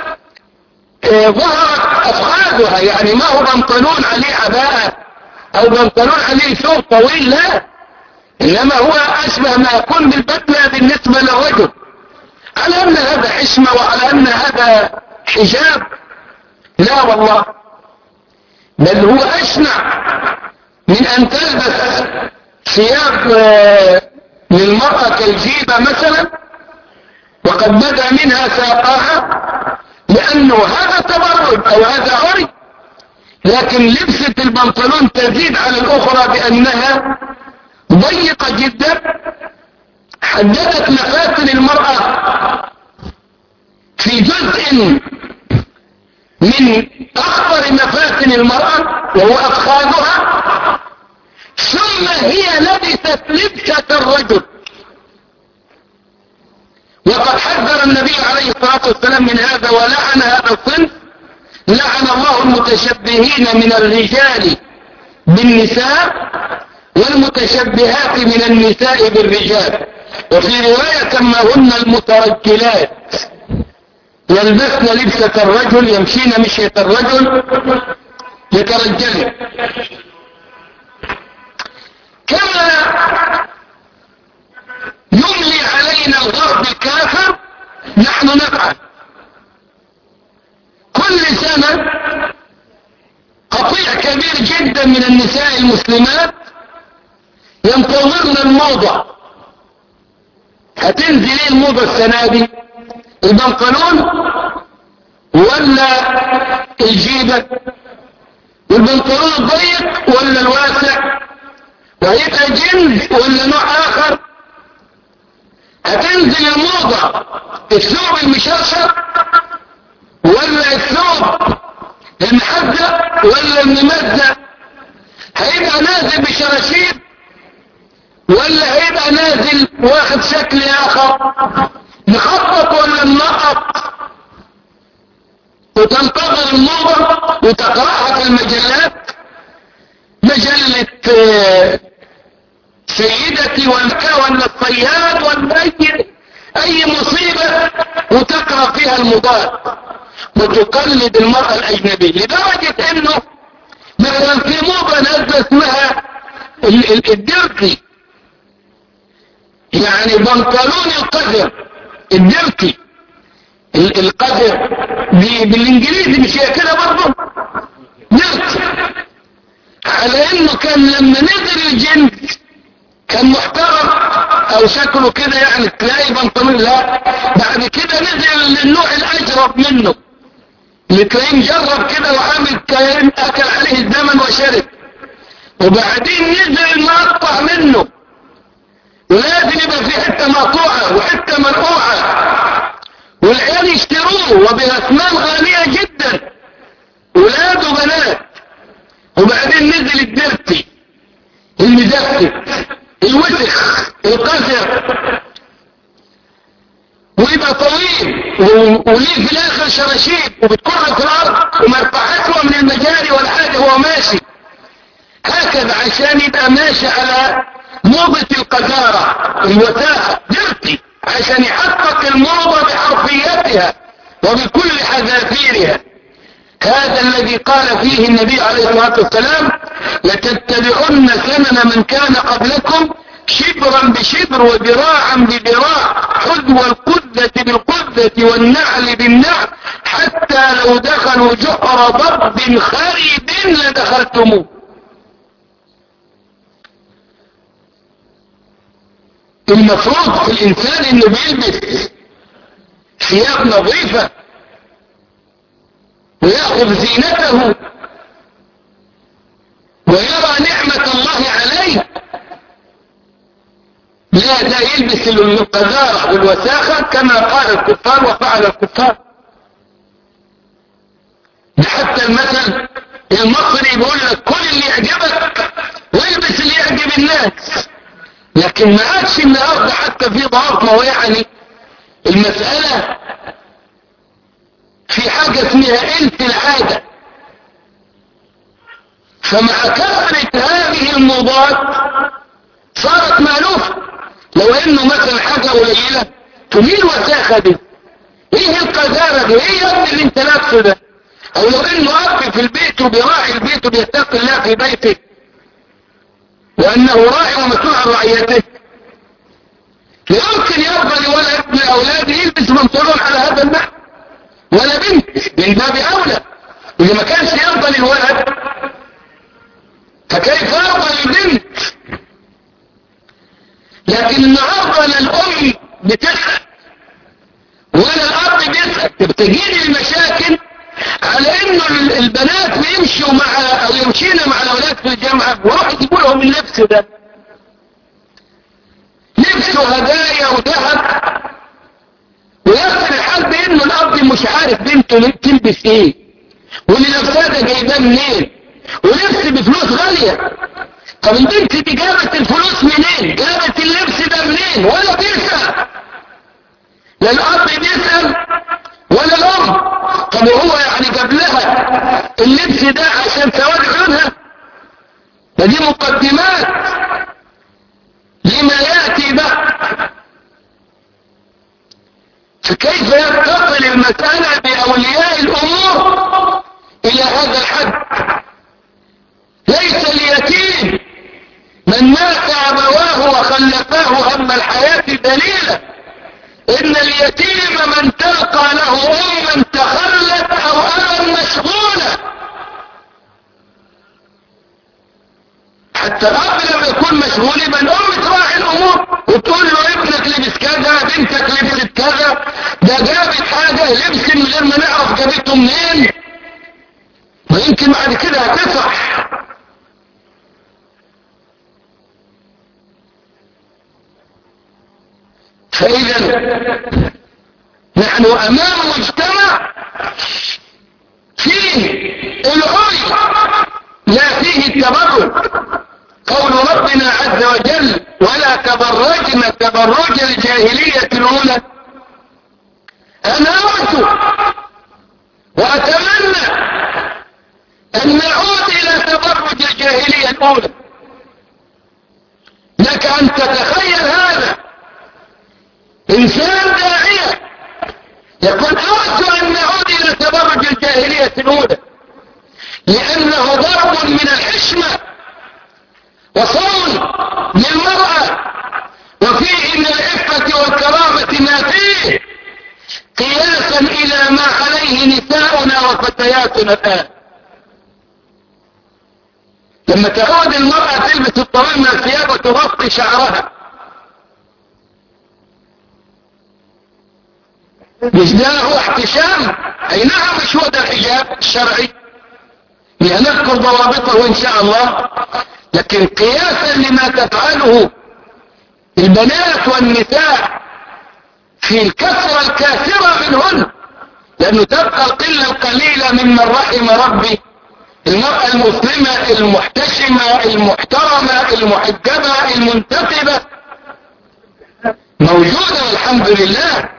B: ظهرت أفخاذها، يعني ما هو بنطلون عليه عباءة أو بنطلون عليه ثوب طويل، لا، إنما هو أشبه ما يكون بالبدلة بالنسبة للرجل، على أن هذا حشمة وعلى أن هذا حجاب. لا والله، بل هو أشنع من أن تلبس ثياب للمرأة كالجيبة مثلا وقد بدا منها ساقاها، لأنه هذا تبرج أو هذا عري. لكن لبسة البنطلون تزيد على الأخرى بأنها ضيقة جدا، حددت مفاتن المرأة في جزء من أخطر مفاتن المرأة وهو أفخاذها، ثم هي لبست لبسة الرجل. وقد حذر النبي عليه الصلاة والسلام من هذا ولعن هذا الصنف، لعن الله المتشبهين من الرجال بالنساء والمتشبهات من النساء بالرجال، وفي رواية سماهن المترجلات، يلبسن لبسة الرجل، يمشين مشية الرجل، يترجلن. كما يملي علينا الغرب الكافر نحن نفعل. كل سنة قطيع كبير جدا من النساء المسلمات ينتظرن الموضة. هتنزل ايه الموضة السنة دي؟ البنطلون ولا الجيبة؟ والبنطلون الضيق ولا الواسع؟ وهيبقى جنس ولا نوع اخر؟ هتنزل الموضة الثوب المشرشر ولا الثوب المحزق ولا الممزق؟ هيبقى نازل بشراشيب ولا هيبقى نازل واخد شكل اخر؟ نخطط ولا ننقط؟ وتنتظر الموضة وتقرأها في المجلات، مجلة سيدتي ولا الصياد ولا اي مصيبة، وتقرأ فيها المضاد وتقلد المرأة الأجنبية، لدرجة انه مثلا في موضة نازلة اسمها الدركي، يعني بنطلون القذر، الدركي القذر بالانجليزي، مش هي كده برضه؟ دركي، على انه كان لما نزل الجنس كان محترم او شكله كده، يعني تلاقي بنطلون، لا، بعد كده نزل النوع الاجرب منه اللي تلاقيه مجرب كده وعامل كائن اكل عليه الزمن وشرب، وبعدين نزل المقطع منه، ولازم يبقى في حته مقطوعه وحته منقوعه، والعيال يشتروه وبأثمان غاليه جدا، ولاد وبنات. وبعدين نزل الدرتي المزفت الوسخ القذر، ويبقى طويل وليه في الاخر شراشيب وبتكون في الارض وما يرفعش من المجاري ولا حاجه، هو ماشي هكذا عشان يبقى ماشي على موضة القذارة الوساخة، درتي، عشان يحقق الموضة بحرفيتها وبكل حذافيرها. هذا الذي قال فيه النبي عليه الصلاة والسلام: لتتبعن سنن من كان قبلكم شبرا بشبر وذراعا بذراع، حذو القذة بالقذة والنعل بالنعل، حتى لو دخلوا جحر ضب خريب لدخلتموه. المفروض في الإنسان إنه بيلبس ثياب نظيفة ويأخذ زينته ويرى نعمة الله عليه، لا ده يلبس القذارة والوساخة كما قال الكفار وفعل الكفار. ده حتى المثل المصري بيقول لك كل اللي يعجبك والبس اللي يعجب الناس، لكن ما عادش النهارده حتى في ضعف. ما هو يعني المسألة في حاجة اسمها إلف العادة، فمع كثرة هذه الموضات صارت مألوفة. لو انه مثلا حاجة قليلة تميل وساخة دي، ايه القذارة دي، ايه يا ابني اللي انت لابسه ده، او لو انه اب في البيت وبيراعي البيت وبيتقي الله في بيته وانه راعي ومسؤول عن رعيته، لا يمكن يرضى لولد من اولاده يلبس بنطلون على هذا النحو، ولا بنت من باب اولى. اذا ما كانش يرضى للولد فكيف يرضى للبنت؟ لكن النهارده لا الام بتسأل ولا الاب بيسأل، تبتجيني المشاكل على انه البنات بيمشوا مع او يمشين مع الاولاد في الجامعة ويروحوا يجيبوا لهم اللبس ده، لبس وهدايا وذهب، ويصل الحال بانه الاب مش عارف بنته تلبس ايه، واللي لابساه ده جايباه منين، ولبس بفلوس غالية. طب البنت دي جابت الفلوس منين؟ جابت اللبس ده منين؟ ولا بيسأل، لا الاب بيسأل ولا الام. طب هو يعني جاب لها اللبس ده عشان سواد عيونها؟ فدي مقدمات لما يأتي بعد. فكيف يتصل المسألة بأولياء الأمور إلى هذا الحد؟ ليس اليتيم من مات أبواه وخلفاه هم الحياة دليلا، إن اليتيم من تلقى له أما تخلت أو أبا مشغولا. حتى الأب لما يكون مشغول يبقى الأم تراعي الأمور وتقول له ابنك لبس كذا، بنتك لبست كذا، ده جابت حاجة لبس من غير ما نعرف جابته منين، ويمكن بعد كده هتصح. فإذا نحن أمام مجتمع فيه العري لا فيه التبرج. قول ربنا عز وجل ولا تبرجن تبرج الجاهلية الأولى. أنا أرجو وأتمنى أن نعود إلى تبرج الجاهلية الأولى. لك أن تتخيل هذا إنسان داعية يقول أرجو أن نعود إلى تبرج الجاهلية الأولى، لأنه ضرب من الحشمة وصون للمرأة، وفيه من العفة والكرامة ما فيه قياسا إلى ما عليه نساؤنا وفتياتنا الآن. لما تعود المرأة تلبس الطويل من الثياب وتغطي شعرها، مش ده هو احتشام؟ اي نعم، مش هو ده الحجاب الشرعي، نذكر ضوابطه ان شاء الله، لكن قياسا لما تفعله البنات والنساء في الكثرة الكاثرة منهن، لانه تبقى القلة القليلة ممن رحم ربي، المرأة المسلمة المحتشمة المحترمة المحجبة المنتقبة موجودة والحمد لله.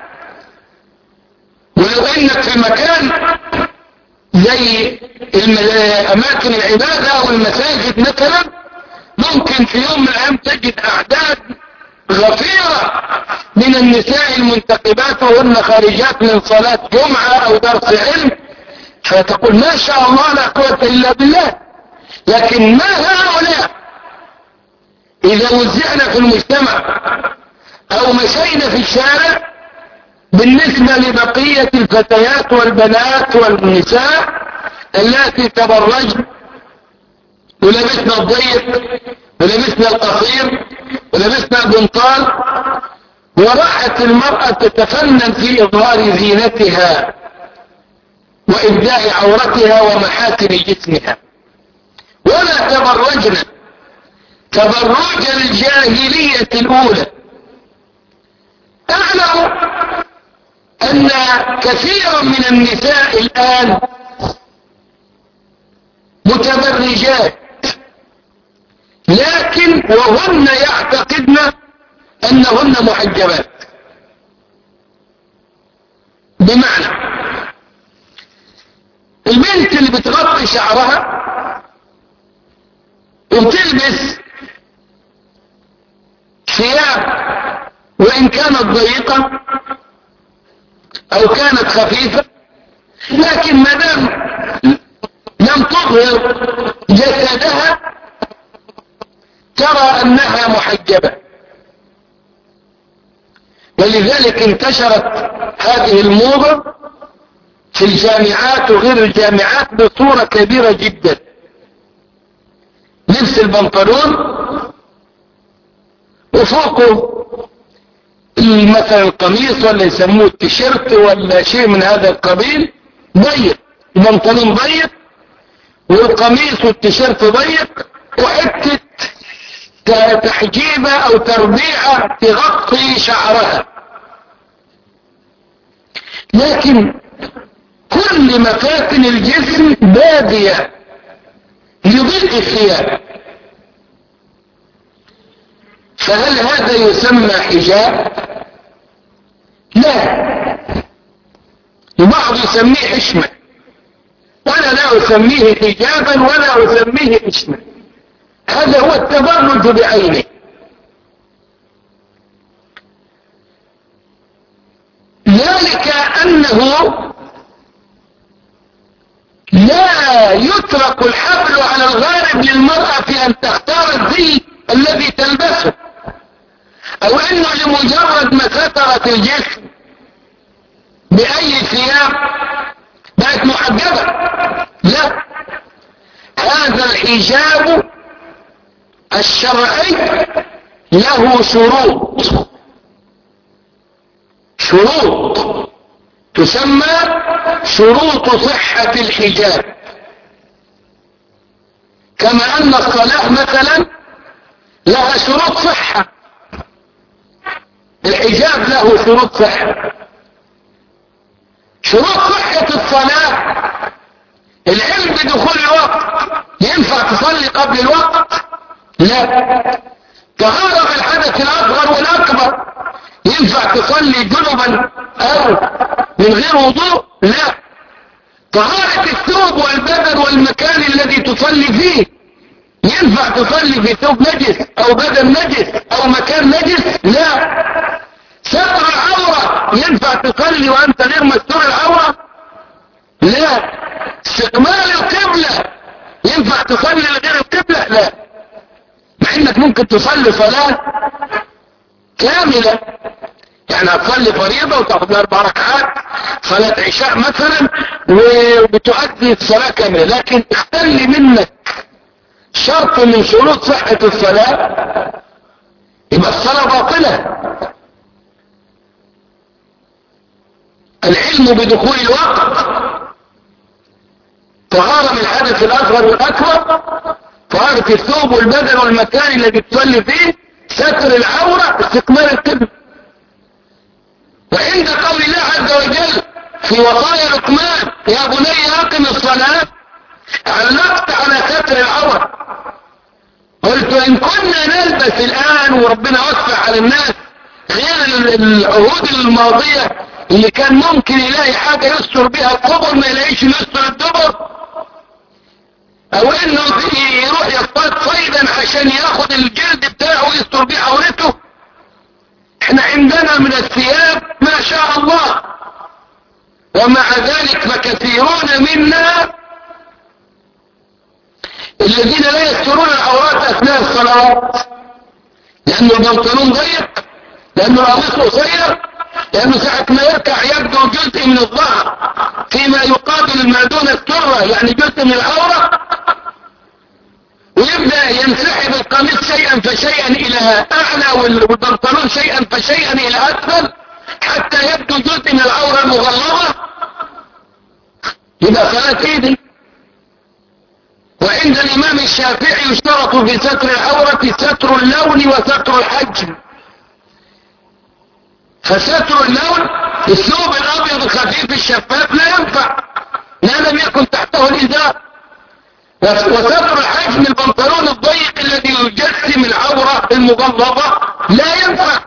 B: ولو انك في مكان زي اماكن العبادة او المساجد مثلا، ممكن في يوم من الايام تجد اعداد غفيرة من النساء المنتقبات وهن خارجات من صلاة جمعة او درس علم، فتقول ما شاء الله لا قوة الا بالله. لكن ما هؤلاء اذا وزعنا في المجتمع او مشينا في الشارع بالنسبة لبقية الفتيات والبنات والنساء التي تبرجن ولبسنا الضيق ولبسنا القصير ولبسنا البنطال، وراحت المرأة تتفنن في إظهار زينتها وإبداء عورتها ومحاسن جسمها، ولا تبرجن تبرج الجاهلية الأولى. أعلم أن كثيرا من النساء الآن متبرجات، لكن وهن يعتقدن أنهن محجبات. بمعنى البنت اللي بتغطي شعرها وبتلبس ثياب وإن كانت ضيقة أو كانت خفيفة، لكن ما دام تظهر جسدها ترى أنها محجبة. ولذلك انتشرت هذه الموضة في الجامعات وغير الجامعات بصورة كبيرة جدا. لبس البنطلون وفوقه مثلا القميص ولا يسموه التيشيرت ولا شيء من هذا القبيل ضيق، البنطلون ضيق والقميص والتيشيرت ضيق وحتة تحجيبة او تربيعة تغطي شعرها. لكن كل مفاتن الجسم بادية لضيق الثياب. فهل هذا يسمى حجاب؟ لا. البعض يسميه حشمة، وانا لا اسميه حجابا ولا اسميه حشمة. هذا هو التبرج بعينه. ذلك انه لا يترك الحبل على الغارب للمرأة في ان تختار الزي الذي تلبسه، او انه لمجرد ما سترت الجسم باي ثياب بقت محجبة. لا، هذا الحجاب الشرعي له شروط تسمى شروط صحة الحجاب. كما ان الصلاة مثلا لها شروط صحة، الحجاب له شروط صحة. شروط صحة الصلاة العلم بدخول الوقت. ينفع تصلي قبل الوقت؟ لا. طهارة الحدث الأصغر والأكبر. ينفع تصلي جنبا أو من غير وضوء؟ لا. طهارة الثوب والبدن والمكان الذي تصلي فيه. ينفع تصلي في ثوب نجس أو بدن نجس أو مكان نجس؟ لا. ستر العورة ينفع تصلي وأنت غير مستور العورة؟ لا. استقبال القبلة ينفع تصلي لغير القبلة؟ لا. مع انك ممكن تصلي صلاة كاملة، يعني هتصلي فريضة وتاخذ 4 ركعات صلاة عشاء مثلا وبتؤدي الصلاة كاملة، لكن اختل منك شرط من شروط صحة الصلاة يبقى الصلاة باطلة. العلم بدخول الوقت، طهارة من الحدث الأصغر والأكبر، طهارة الثوب والبدن والمكان الذي تصلي فيه، ستر العورة، استقبال القبلة. وعند قول الله عز وجل في وصايا لقمان يا بني أقم الصلاة، علقت على ستر العورة. قلت إن كنا نلبس الآن وربنا وسع على الناس غير العهود الماضية اللي كان ممكن يلاقي حاجة يستر بها القبر ما يلاقيش يستر الدبر، او انه يروح يصطاد صيدا عشان ياخد الجلد بتاعه ويستر بيه عورته. احنا عندنا من الثياب ما شاء الله، ومع ذلك فكثيرون منا الذين لا يسترون العورات اثناء الصلوات، لانه البنطلون ضيق، لانه القميص قصير، لانه ساعة ما يركع يبدو جزء من الظهر فيما يقابل ما دون السرة، يعني جزء من العورة، ويبدأ ينسحب القميص شيئا فشيئا الى اعلى والبنطلون شيئا فشيئا الى اسفل حتى يبدو جزء من العورة المغلظة. يبقى صلاة ايدي. وعند الامام الشافعي يشترط في ستر العورة ستر اللون وستر الحجم. فستر اللون الثوب الابيض الخفيف الشفاف لا ينفع ما لم يكن تحته الازار، وستر الحجم البنطلون الضيق الذي يجسم العورة المغلظة لا ينفع.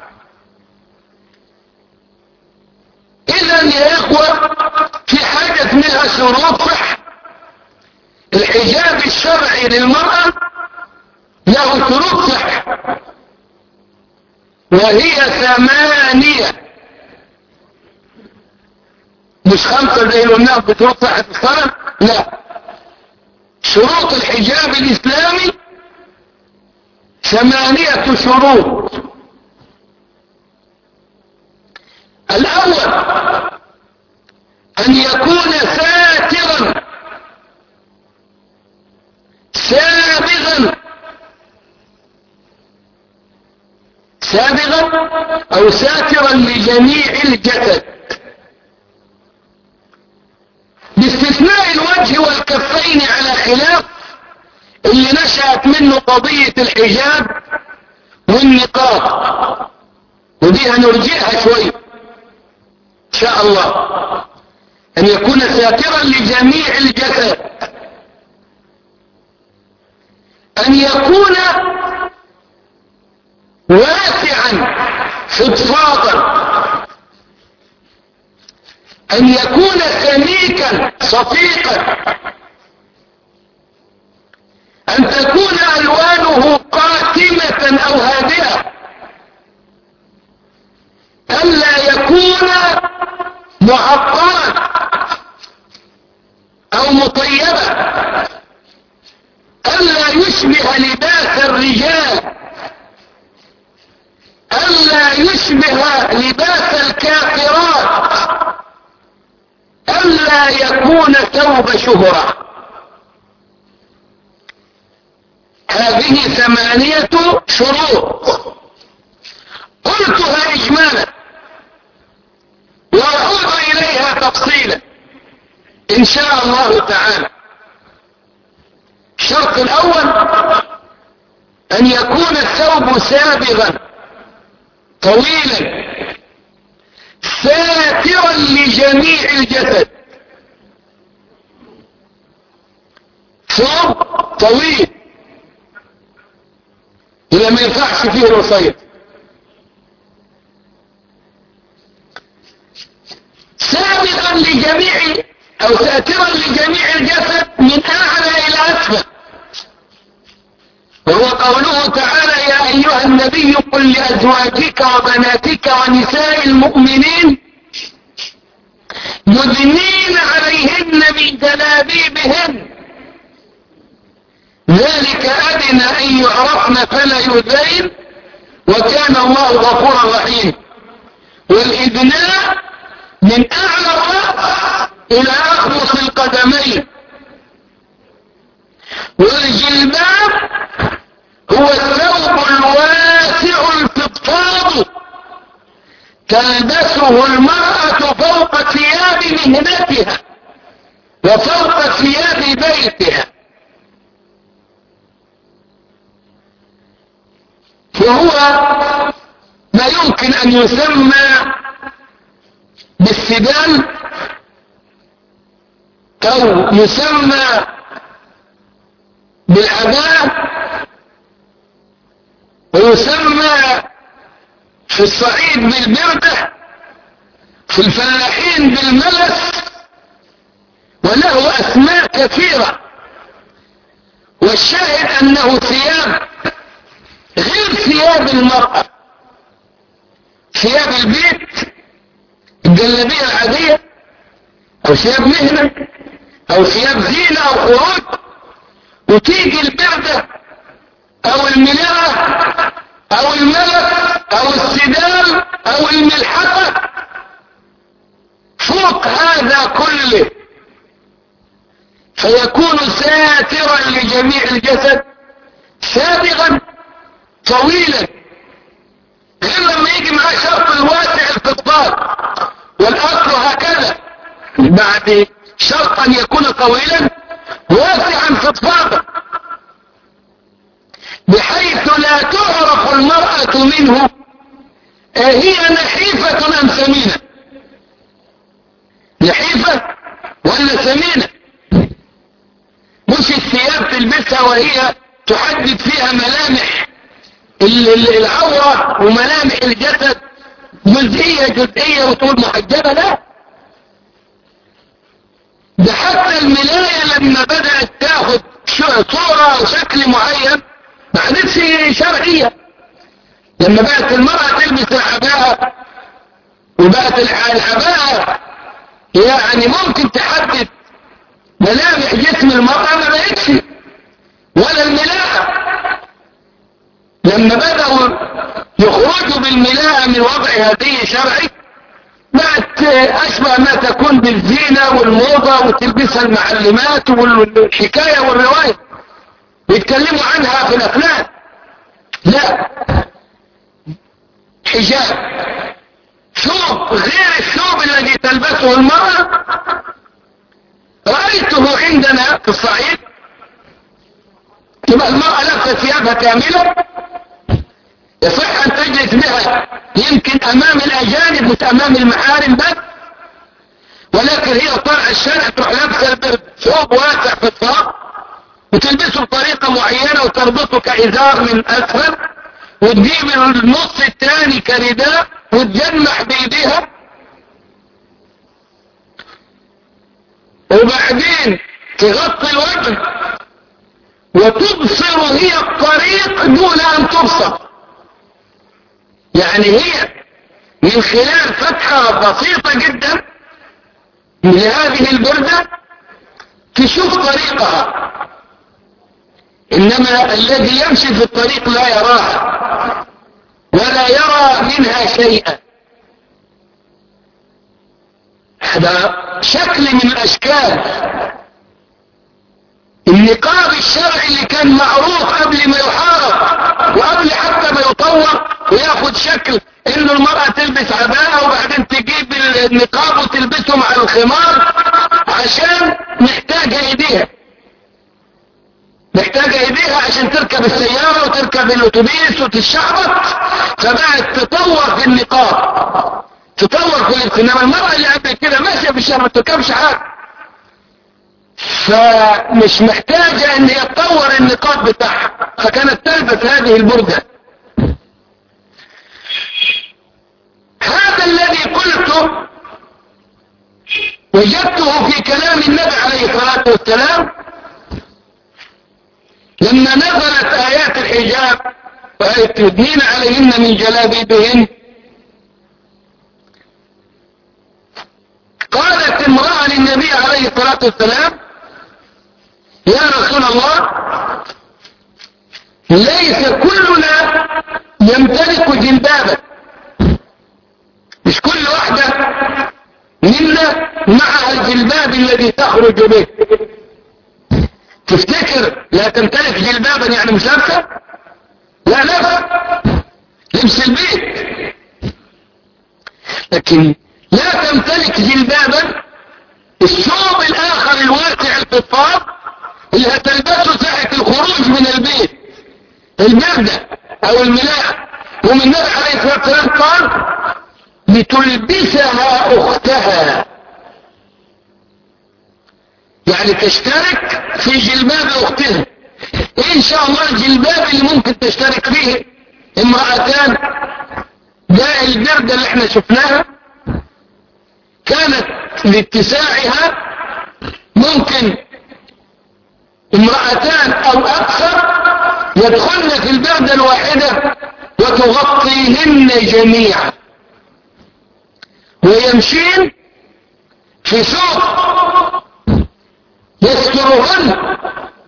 B: اذا يا اخوة في حاجة منها شروط صح. الحجاب الشرعي للمرأة له شروط صح، وهي 8، مش 5 زي اللي قلناها بشروط صحة الصلاة. لا، شروط الحجاب الإسلامي 8 شروط. الأول أن يكون ساترا سابغا أو ساترا لجميع الجسد باستثناء الوجه والكفين على خلاف اللي نشأت منه قضية الحجاب والنقاب، ودي هنرجعها شوي إن شاء الله. أن يكون ساترا لجميع الجسد، أن يكون واسعا فضفاضا، أن يكون سميكا صفيقا، أن تكون ألوانه قاتمة أو هادئة، ألا يكون معطرا أو مطيبا، ألا يشبه لباس الرجال، ألا يشبه لباس الكافرات، ألا يكون ثوب شهرة. هذه 8 شروط قلتها إجمالا وأعود إليها تفصيلا إن شاء الله تعالى. الشرط الأول أن يكون الثوب سابغا طويلا ساترا لجميع الجسد. ثوب طويل إذا ما ينفعش فيه الوصية، سابغا لجميع أو ساترا لجميع الجسد من أعلى إلى أسفل، وهو قوله تعالى يا أيها النبي قل لأزواجك وبناتك ونساء المؤمنين يدنين عليهن من جلابيبهن ذلك أدنى أن يعرفن فلا يؤذين وكان الله غفورا رحيما. والإدناء من أعلى الرأس إلى أخمص القدمين. والجلباب هو الثوب الواسع الفضفاض تلبسه المرأة فوق ثياب مهنتها وفوق ثياب بيتها، وهو ما يمكن أن يسمى بالسدال أو يسمى بالعباءة ويسمى في الصعيد بالبردة، في الفلاحين بالملس، وله أسماء كثيرة. والشاهد أنه ثياب غير ثياب المرأة، ثياب البيت الجلابية العادية أو ثياب مهنة أو ثياب زينة أو خروج، وتيجي البردة أو الملاءة أو الملك أو السدال أو الملحقة فوق هذا كله، فيكون ساترا لجميع الجسد سابغا طويلا، غير لما يجي معاه شرط الواسع الفضفاض. والأصل هكذا بعد شرط أن يكون طويلا واسعا فضفاضا بحيث لا تعرف المرأة منه هي نحيفة أم سمينة، نحيفة ولا سمينة، مش الثياب تلبسها وهي تحدد فيها ملامح العورة وملامح الجسد جزئية وتقول محجبة، لا، ده حتى الملاية لما بدأت تاخد صورة وشكل معين ما عادتش شرعية. لما بقت المرأة تلبس العباءة وبقت العباءة يعني ممكن تحدد ملامح جسم المرأة ما بقتش، ولا الملاءة. لما بدأوا يخرجوا بالملاءة من وضع هدي شرعي بقت أشبه ما تكون بالزينة والموضة وتلبسها المعلمات والحكاية والرواية يتكلموا عنها في الأفلام. لا، حجاب، ثوب غير الثوب الذي تلبسه المرأة. رأيته عندنا في الصعيد، تبقى المرأة لابسة ثيابها كاملة، يصح أن تجلس بها يمكن أمام الأجانب مش أمام المحارم بس، ولكن هي طالعة الشارع تروح لابسة البرد ثوب واسع في الصاق وتلبسه بطريقة معينة وتربطه كإزار من أسفل وتجيب النص الثاني كرداء وتجمح بيديها، وبعدين تغطي الوجه وتبصر هي الطريق دون أن تبصر. يعني هي من خلال فتحة بسيطة جدا لهذه البردة تشوف طريقها، إنما الذي يمشي في الطريق لا يراها ولا يرى منها شيئا. هذا شكل من أشكال النقاب الشرعي اللي كان معروف قبل ما يحارب وقبل حتى ما يطور وياخد شكل انه المرأة تلبس عباءة وبعدين تجيب النقاب وتلبسه مع الخمار عشان محتاجة ايديها عشان تركب السيارة وتركب الاتوبيس وتتشعبط، فبقت تطور في النقاب، تطور في اللبس. انما المرأة اللي قبل كده ماشية في الشارع ما تركبش حاجة، فمش محتاجة ان هي تطور النقاب بتاعها، فكانت تلبس هذه البردة. هذا الذي قلته وجدته في كلام النبي عليه الصلاة والسلام لما نزلت آيات الحجاب وآيات يدنين عليهن من جلابيبهن. قالت امرأة للنبي عليه الصلاة والسلام: يا رسول الله، ليس كلنا يمتلك جلبابا، مش كل واحدة منا معها الجلباب الذي تخرج به. تفتكر لا تمتلك جلبابا يعني مش لابسة؟ لا، لبس البيت، لكن لا تمتلك جلبابا الثوب الآخر الواسع الفضفاض اللي هتلبسه ساعة الخروج من البيت، البردة أو الملاء. ومن النبي عليه الصلاة والسلام قال: لتلبسها أختها، يعني تشترك في جلباب أختها. إن شاء الله الجلباب اللي ممكن تشترك فيه امرأتان، ده البردة اللي احنا شفناها كانت لاتساعها ممكن امرأتان أو أكثر يدخلن في البردة الواحدة وتغطيهن جميعا ويمشين في سوق يسترهن.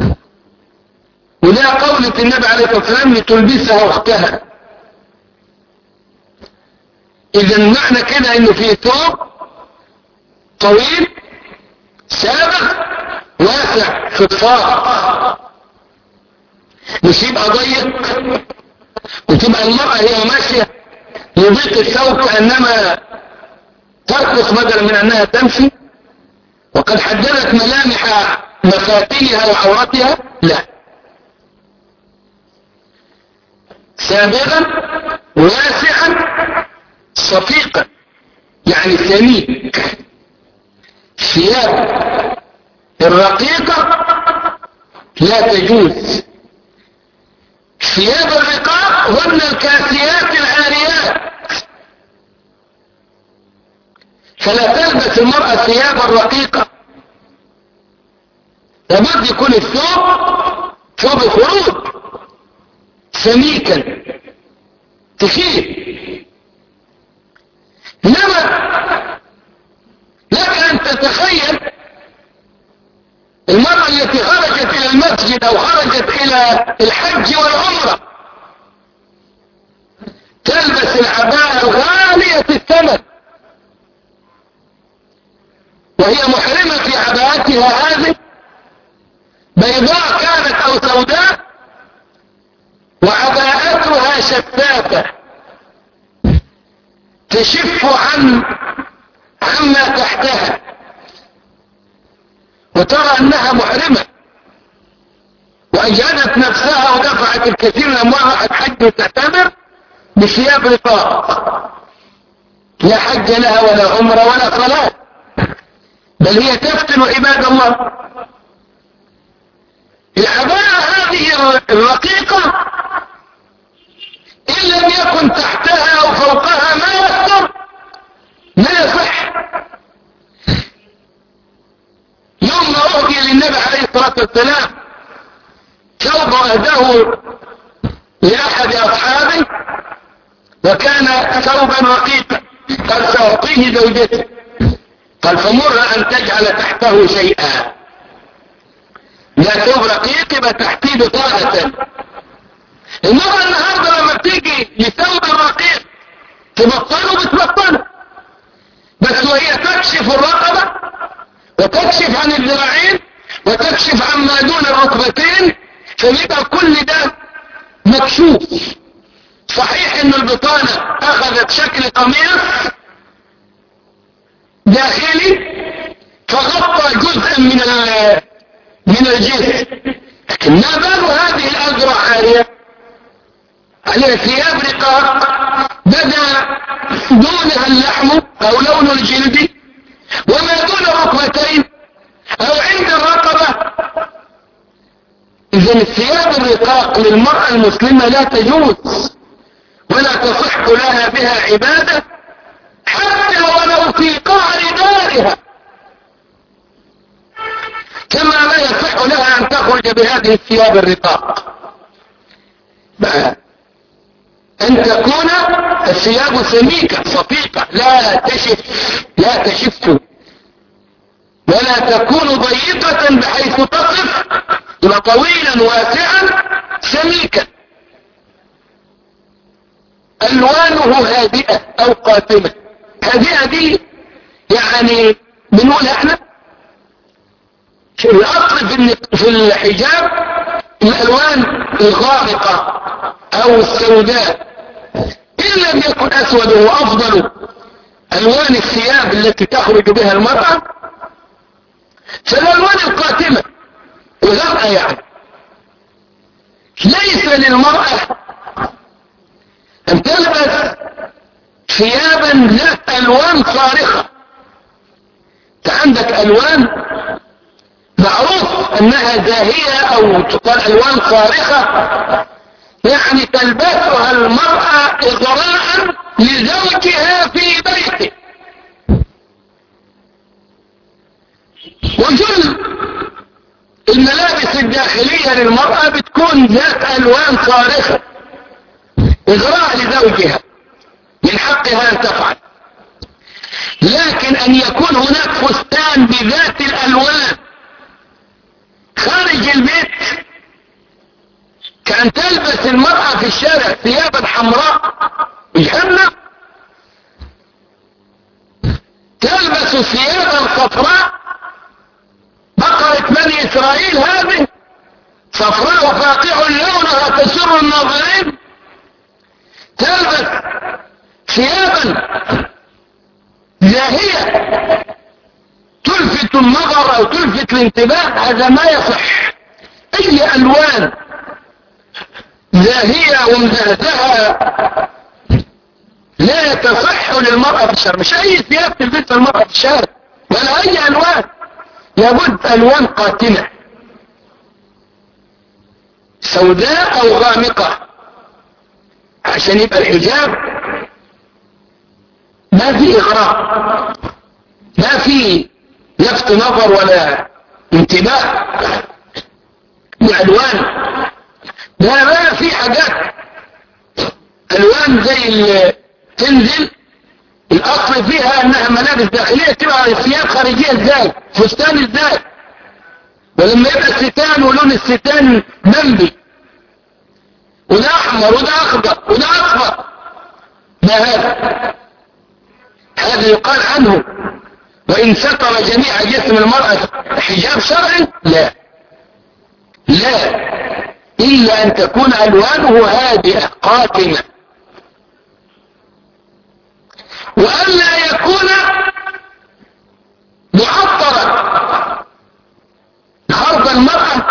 B: ولا قولة النبي عليه الصلاة والسلام: لتلبسها أختها. إذا معنى كده إنه في ثوب طويل سابق واسع فضفاض، مش يبقى ضيق وتبقى المرأة هي ماشية يضيق الثوب كأنما ترقص بدلا من أنها تمشي، وقد حددت ملامح مفاتنها وعورتها. لا، سابغا واسعا صفيقا يعني سميك. الثياب الرقيقة لا تجوز. ثياب الرقاق هن الكاسيات العاريات، فلا تلبس المرأة ثيابا رقيقة، لابد يكون الثوب ثوب خروج سميكا تخيل. انما لك ان تتخيل المرأة التي خرجت إلى المسجد أو خرجت إلى الحج والعمرة تلبس العباءة الغالية الثمن وهي محرمة في عباءتها هذه، بيضاء كانت أو سوداء، وعباءتها شفافة تشف عما تحتها، وترى أنها محرمة، وأجهدت نفسها ودفعت الكثير من أموالها حج وتعتمر بثياب رقاق، لا حج لها ولا عمرة ولا صلاة، بل هي تفتن عباد الله. العباءة هذه الرقيقة إن لم يكن تحتها أو فوقها ما يستر ما يصح. يوم ما أهدي للنبي عليه الصلاة والسلام ثوب أهداه لأحد أصحابه وكان ثوبا رقيقا، قال سأعطيه زوجته، قال فمر أن تجعل تحته شيئا. لا ثوب رقيق يبقى تحتيه بطانة. المرأة النهاردة لما بتيجي لثوب رقيق تبطله بتبطله، بس وهي تكشف الرقبة وتكشف عن الذراعين وتكشف عما دون الركبتين، فيبقى كل ده مكشوف. صحيح ان البطانة اخذت شكل قميص داخلي فغطى جزءا من الجسم، لكن ما بال هذه الأذرع عالية عليها ثياب رقاق بدا دونها اللحم او لون الجلد، وما دون الركبتين او عند الرقبة. اذا الثياب الرقاق للمرأة المسلمة لا تجوز ولا تصح لها بها عبادة حتى ولو في قعر دارها، كما لا يصح لها ان تخرج بهذه الثياب الرقاق، ان تكون الثياب سميكة صفيقة لا تشف ولا تكون ضيقة بحيث تصف طويلا واسعا سميكا، الوانه هادئة او قاتمة. هادئة دي يعني بنقول احنا الاصل في الحجاب الالوان الغامقة او السوداء، ان لم يكن اسود هو افضل الوان الثياب التي تخرج بها المرأة، فالالوان القاتمة الغامقة يعني ليس للمرأة ان تلبس ثيابا ذات الوان صارخة. عندك الوان معروف انها زاهية او تقال الوان صارخة، يعني تلبسها المرأة اغراء لزوجها في بيته. وجل الملابس الداخلية للمرأة بتكون ذات الوان صارخة اغراء لزوجها، من حقها ان تفعل. لكن ان يكون هناك فستان بذات الالوان خارج البيت، كأن تلبس المرأة في الشارع ثيابا حمراء جهنم، تلبس ثيابا صفراء بقرة بني اسرائيل هذه صفراء فاقع لونها تسر الناظرين، تلبس ثيابا زاهية تلفت النظر او تلفت الانتباه، هذا ما يصح. اي الوان زاهية ومزهزهة لا تصح للمرأة في الشارع، مش اي ثياب تلبسها المرأة في الشارع ولا اي الوان، لابد الوان قاتمة سوداء او غامقة عشان يبقى الحجاب ما في اغراء، ما في لفت نظر ولا انتباه لألوان. لا ما في حاجات الوان زي اللي تنزل الاصل فيها انها ملابس داخلية، تبقى ثياب خارجية ازاي، فستان ازاي، ولما يبقى الستان ولون الستان بمبي وده احمر وده اخضر وده اصفر، ما هذا يقال عنه وان ستر جميع جسم المرأة حجاب شرعي؟ لا لا، الا ان تكون الوانه هادئة قاتمة، والا يكون معطرا. خرج المرأة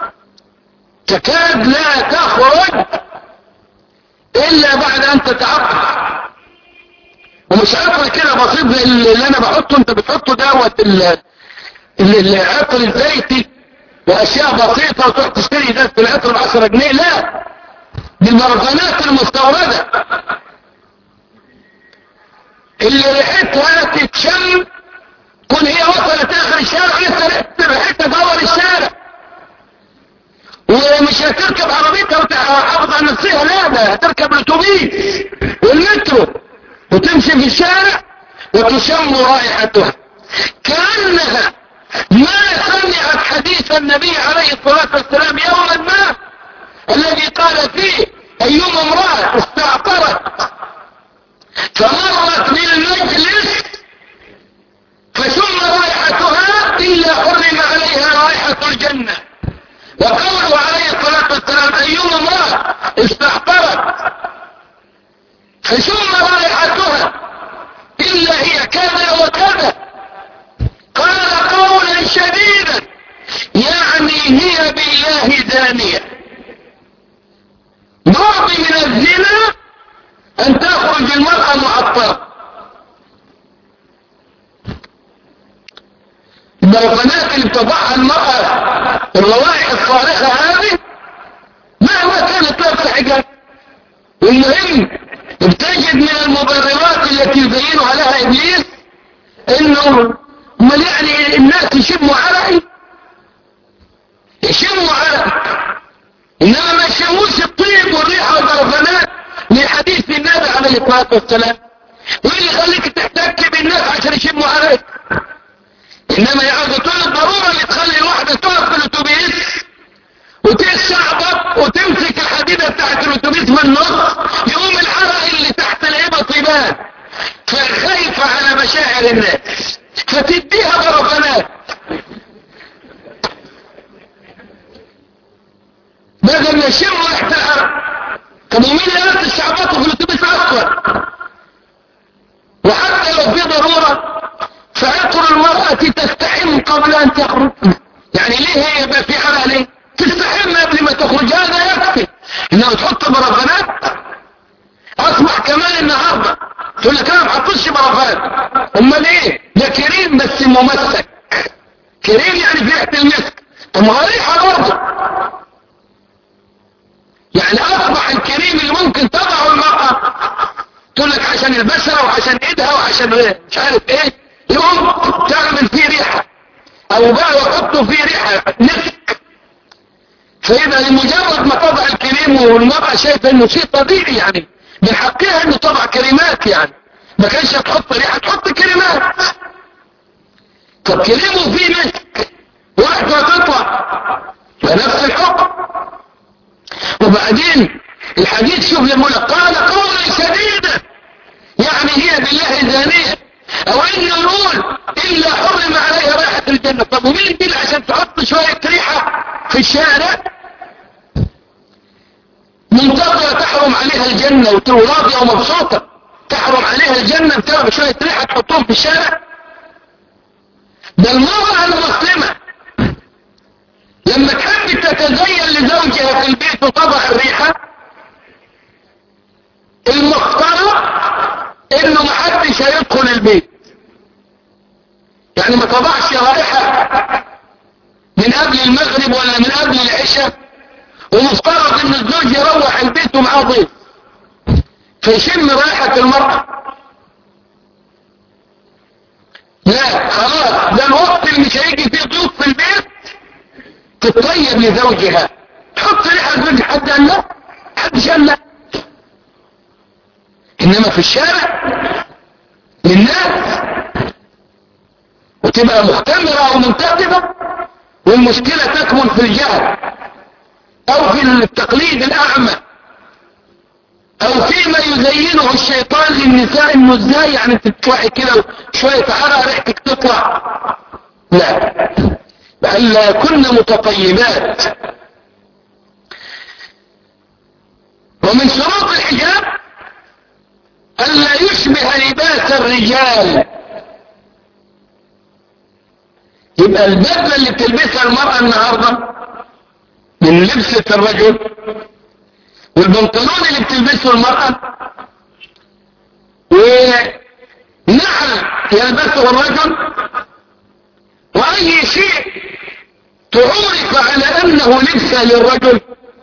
B: تكاد لا تخرج الا بعد ان تتعطر، ومش عطر كده بسيط زي اللي انا بحطه انت بتحطه دوت العطر الزيتي واشياء بسيطة وتروح تشتري ده في العطر ب10 جنيه، لا، دي المرجانات المستوردة اللي ريحتها تتشم، كون هي وصلت اخر الشارع لسه ريحتها دور الشارع، ومش هتركب عربيتها وتحافظ على نفسها، لا، ده هتركب الاتوبيس والمترو وتمشي في الشارع وتشم رائحتها كأنها ما سمعت حديث النبي عليه الصلاة والسلام يوما ما الذي قال فيه ايما امرأة استعطرت فمرت بالمجلس فشم رائحتها الا حرم عليها رائحة الجنة. وقوله عليه الصلاة والسلام ايما امرأة استعطرت فشم رائحتها الا هي كذا وكذا، قال قولا شديدا يعني هي بالله زانية. بعض من الزنا ان تخرج المرأة معطرة. البرفانات اللي بتضعها المرأة الروائح الصارخة هذه مهما كانت لابسة حجاب، والمهم بتجد من المبررات التي يبينها لها ابليس انه امال يعني الناس يشموا عرقي، يشموا عرق، انما ما يشموش الطيب والريحة والبرفانات لحديث النبي عليه الصلاة والسلام. وايه اللي يخليك تحتك بالناس عشان يشموا عرقك؟ انما يعود طول الضرورة اللي تخلي الواحدة تقف في الاتوبيس وتستعبط وتمسك الحديدة بتاعت الاتوبيس من النص، يقوم العرق اللي تحت العبة طيبان، فخايفة على مشاعر الناس فتديها برفانات بدل ما يشموا ريحة العرق. طب ومين اللي قالت الشعبات في الاتوبيس اصلا؟ وحتى لو في ضرورة فعطر المرأة تستحم قبل ان تخرج. يعني ليه هي يبقى في عرق؟ ليه تستحم قبل ما تخرج؟ هذا يكفي. انه تحط برفانات اصبح كمان النهارده تقول لك انا ما بحطش برفان، امال ايه؟ ده كريم بس ممسك، كريم يعني في ريحه المسك، طب ما هو ريحه برضه. يعني اصبح الكريم اللي ممكن تضعه المرأة تقول لك عشان البشرة وعشان ايدها وعشان مش عارف ايه، يقوم تعمل فيه ريحة او بقى يحطوا فيه ريحة مسك. فاذا لمجرد ما تضع الكريم والمرأة شايفة انه شيء طبيعي، يعني من حقها انه تضع كريمات، يعني ما كانش تحط ريحة تحط كريمات. طب كريمه فيه مسك وريحته هتطلع فنفس الحكم. وبعدين الحديث شوف لما قال قولا شديدا يعني هي بالله زانية، او انه يقول الا حرم عليها رائحة الجنة. طب ومين دي عشان تحط شوية ريحة في الشارع منتظرة تحرم عليها الجنة وراضية ومبسوطة تحرم عليها الجنة بسبب شوية ريحة تحطهم في الشارع؟ ده المرأة المسلمة لما تحب تتزين لزوجها في البيت وتضع الريحة، المفترض انه محدش هيدخل البيت، يعني ما تضعش رائحة من قبل المغرب ولا من قبل العشاء، ومفترض ان الزوج يروح البيت ومعاه ضيف فيشم رائحة المرأة. لا خلاص، ده الوقت اللي مش هيجي فيه ضيوف في البيت تطيب لزوجها، تحط ريحة زوجها. حد قال لا؟ حد قال لا؟ انما في الشارع للناس وتبقى مختمرة ومنتقبة والمشكلة تكمن في الجهل او في التقليد الاعمى او فيما يزينه الشيطان للنساء، انه ازاي يعني تطلعي كده شوية عرق ريحتك تطلع. لا، بل كنا متطيبات. ومن شروط الحجاب ألا يشبه لباس الرجال. يبقى البدلة اللي بتلبسها المرأة النهاردة من لبسة الرجل، والبنطلون اللي بتلبسه المرأة، ونعل يلبسه الرجل، وأي شيء تعرف على أنه لبسة للرجل،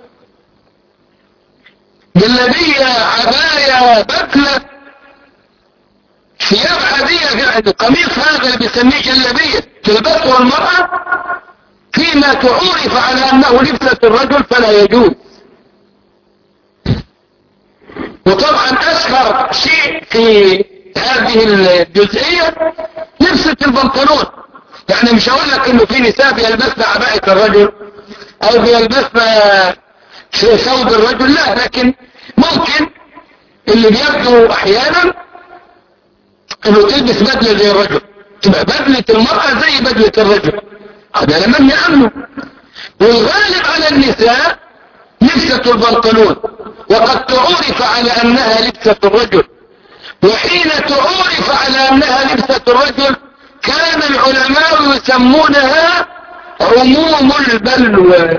B: جلابية، عباية، بدلة، ثياب عادية، القميص هذا اللي بيسميه جلابية تلبسه المرأة، فيما تعرف على أنه لبسة الرجل فلا يجوز. وطبعا أشهر شيء في هذه الجزئية لبسة البنطلون. يعني مش هقول لك انه في نساء بيلبسن عباءة الرجل او بيلبسن في ثوب الرجل، لا، لكن ممكن اللي بيبدو احيانا انه تلبس بدلة زي الرجل، تبقى بدلة المرأة زي بدلة الرجل، هذا لا منع عنه. والغالب على النساء لبسة البنطلون، وقد تعرف على انها لبسة الرجل. وحين تعرف على انها لبسة الرجل كان العلماء يسمونها عموم البلوى.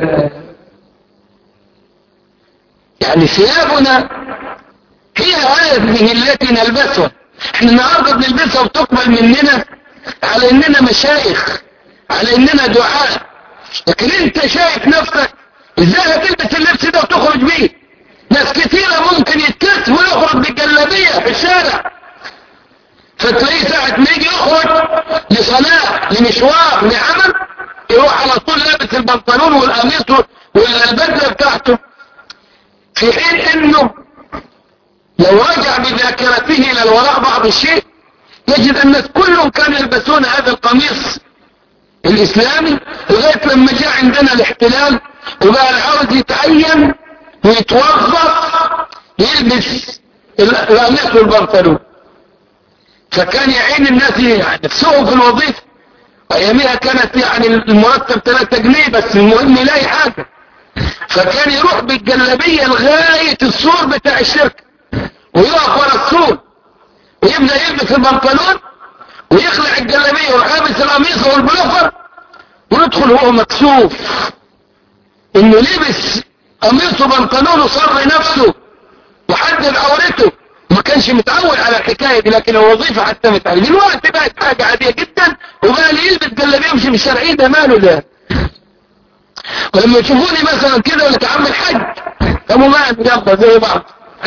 B: يعني ثيابنا هي هذه التي نلبسها. احنا النهارده بنلبسها وتقبل مننا على اننا مشايخ، على اننا دعاء، لكن انت شايف نفسك ازاي هتلبس اللبس ده وتخرج بيه؟ ناس كثيرة ممكن يتكس ويخرج بالجلابية في الشارع، فتلاقيه ساعة ما يجي يخرج لصلاة لمشوار لعمل يروح على طول لابس البنطلون والقميص والبدلة بتاعته، في حين انه لو رجع بذاكرته الى الوراء بعض الشيء يجد ان الناس كلهم كانوا يلبسون هذا القميص الاسلامي، لغاية لما جاء عندنا الاحتلال وبقى العاوز يتعين ويتوظف يلبس القميص والبنطلون. فكان يعين الناس يعني نفسهم في الوظيفة، ايامها كانت يعني المرتب 3 جنيه بس، المهم يلاقي حاجة. فكان يروح بالجلابية لغاية السور بتاع الشركة ويقف ورا السور ويبدأ يلبس البنطلون ويخلع الجلابية ويلبس القميص والبلوفر ويدخل هو مكسوف انه لبس قميص وبنطلون وصر نفسه وحدد عورته، ما كانش متعود على الحكاية دي، لكن الوظيفة حتى متعود. دلوقتي بقت حاجة عادية جدا، وبقى اللي يلبس جلابيه يمشي في الشارع ده ماله ده؟ ولما يشوفوني مثلا كده يقول لك يا عم الحاج، طب وما يلا زي بعض.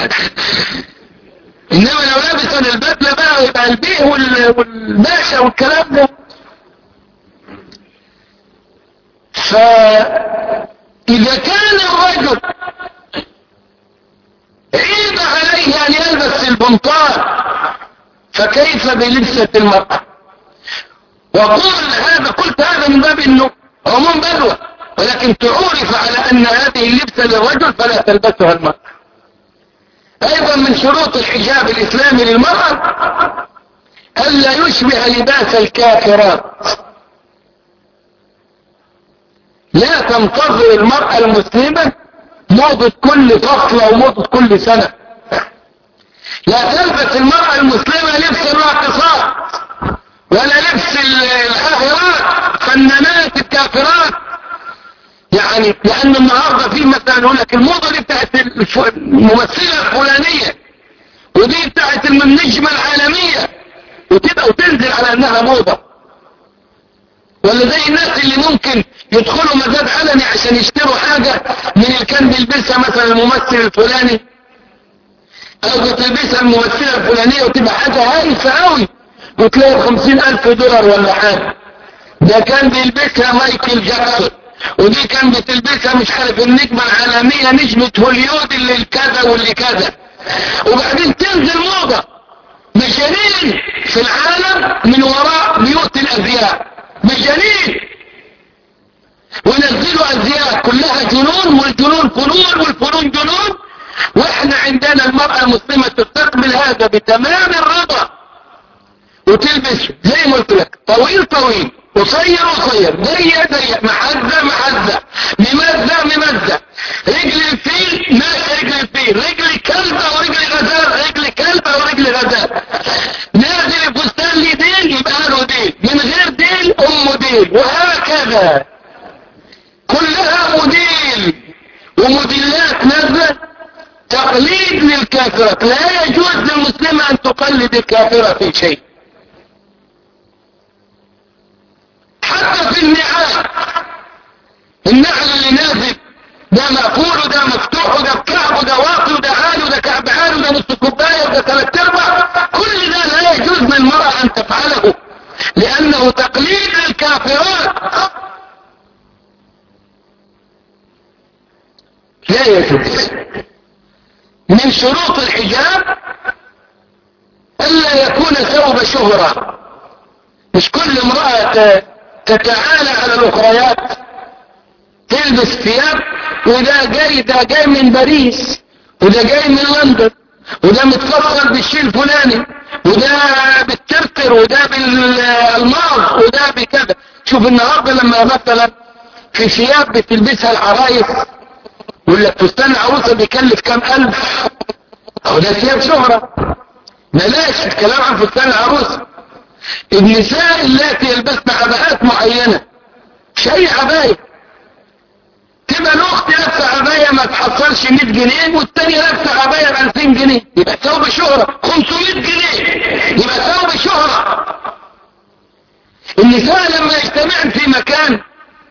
B: انما لو لابس انا البدله بقى يبقى البيه والباشا والكلام ده. فاذا كان الرجل عيب عليه ان يلبس البنطال فكيف بلبسة المرأة؟ قلت هذا من باب انه عموم بلوى، ولكن تعرف على ان هذه اللبسة للرجل فلا تلبسها المرأة. ايضا من شروط الحجاب الاسلامي للمرأة الا يشبه لباس الكافرات. لا تنتظر المرأة المسلمة موضة كل فصلة وموضة كل سنة. لا تلبس المرأة المسلمة لبس الراقصات ولا لبس الحافرات فنانات الكافرات. يعني لان النهاردة في مثلا يقول لك الموضة دي بتاعت الممثلة الفلانية ودي بتاعت النجمة العالمية وتبقى وتنزل على انها موضة. ولا زي الناس اللي ممكن يدخلوا مزاد علني عشان يشتروا حاجة من اللي كان بيلبسها مثلا الممثل الفلاني، او بتلبسها الممثلة الفلانية وتبقى حاجة هايفة قوي وتلاقي 50,000 دولار ولا حاجة. ده كان بيلبسها مايكل جاكسون، ودي كان بتلبسها مش عارف النجمة العالمية نجمة هوليود اللي كذا واللي كذا، وبعدين تنزل موضة مجانين في العالم من وراء بيوت الازياء، مجانين. ونزلوا ازياء كلها جنون، والجنون فنون والفنون جنون. واحنا عندنا المرأة المسلمة تستقبل هذا بتمام الرضا، وتلبس زي ما قلت لك طويل طويل، قصير قصير، ضيق ضيق، محزة محزة، ممزة ممزة، رجل الفيل ماشي رجل الفيل، رجل كلبة ورجل غزال، رجل كلبة ورجل غزال، نازل فستان لي ديل يبقى له ديل، من غير ديل ام ديل، وهكذا كلها موديل وموديلات نازلة تقليد للكافرة. لا يجوز للمسلمة ان تقلد الكافرة في شيء، حتى في النعال. النعل اللي نازل ده مقفول وده مفتوح وده بكعب وده واطي وده عالي وده كعب عالي وده نص كوبايه وده 3/4، كل ده لا يجوز للمرأة ان تفعله لانه تقليد للكافرات. لا يجوز. من شروط الحجاب الا يكون ثوب شهرة. مش كل امرأة تتعالى على الاخريات تلبس ثياب، وده جاي من باريس، وده جاي من لندن، وده متفصل بالشيء الفلاني، وده بالترتر، وده بالالماظ، وده بكذا. شوف النهارده لما مثلا في ثياب بتلبسها العرايس، يقول لك فستان العروسه بيكلف كام الف، او ده ثياب شهرة. بلاش الكلام عن فستان العروسه. النساء التي يلبسن عباءات معينة، شيء عباية تبقى الاخت لابسه عباية ما تحصلش 100 جنيه، والتانية لابسه عباية ب 2000 جنيه، يبقى ثوب شهرة. 500 جنيه يبقى ثوب شهرة. النساء لما يجتمعن في مكان،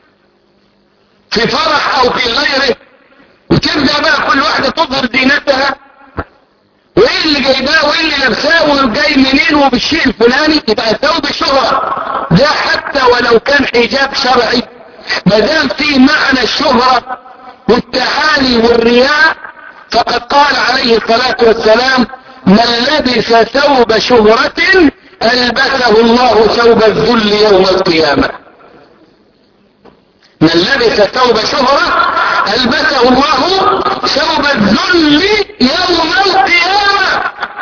B: في فرح او في غيره، وتبدأ بقى كل واحدة تظهر دينتها، وايه اللي جايباه وايه اللي لابساه وجاي منين وبالشيء الفلاني، يبقى ثوب شهرة. ده حتى ولو كان حجاب شرعي، ما دام في معنى الشهرة والتعالي والرياء، فقد قال عليه الصلاة والسلام: من لبس ثوب شهرة ألبسه الله ثوب الذل يوم القيامة. من لبس ثوب شهرة ألبسه الله ثوب الذل يوم القيامة.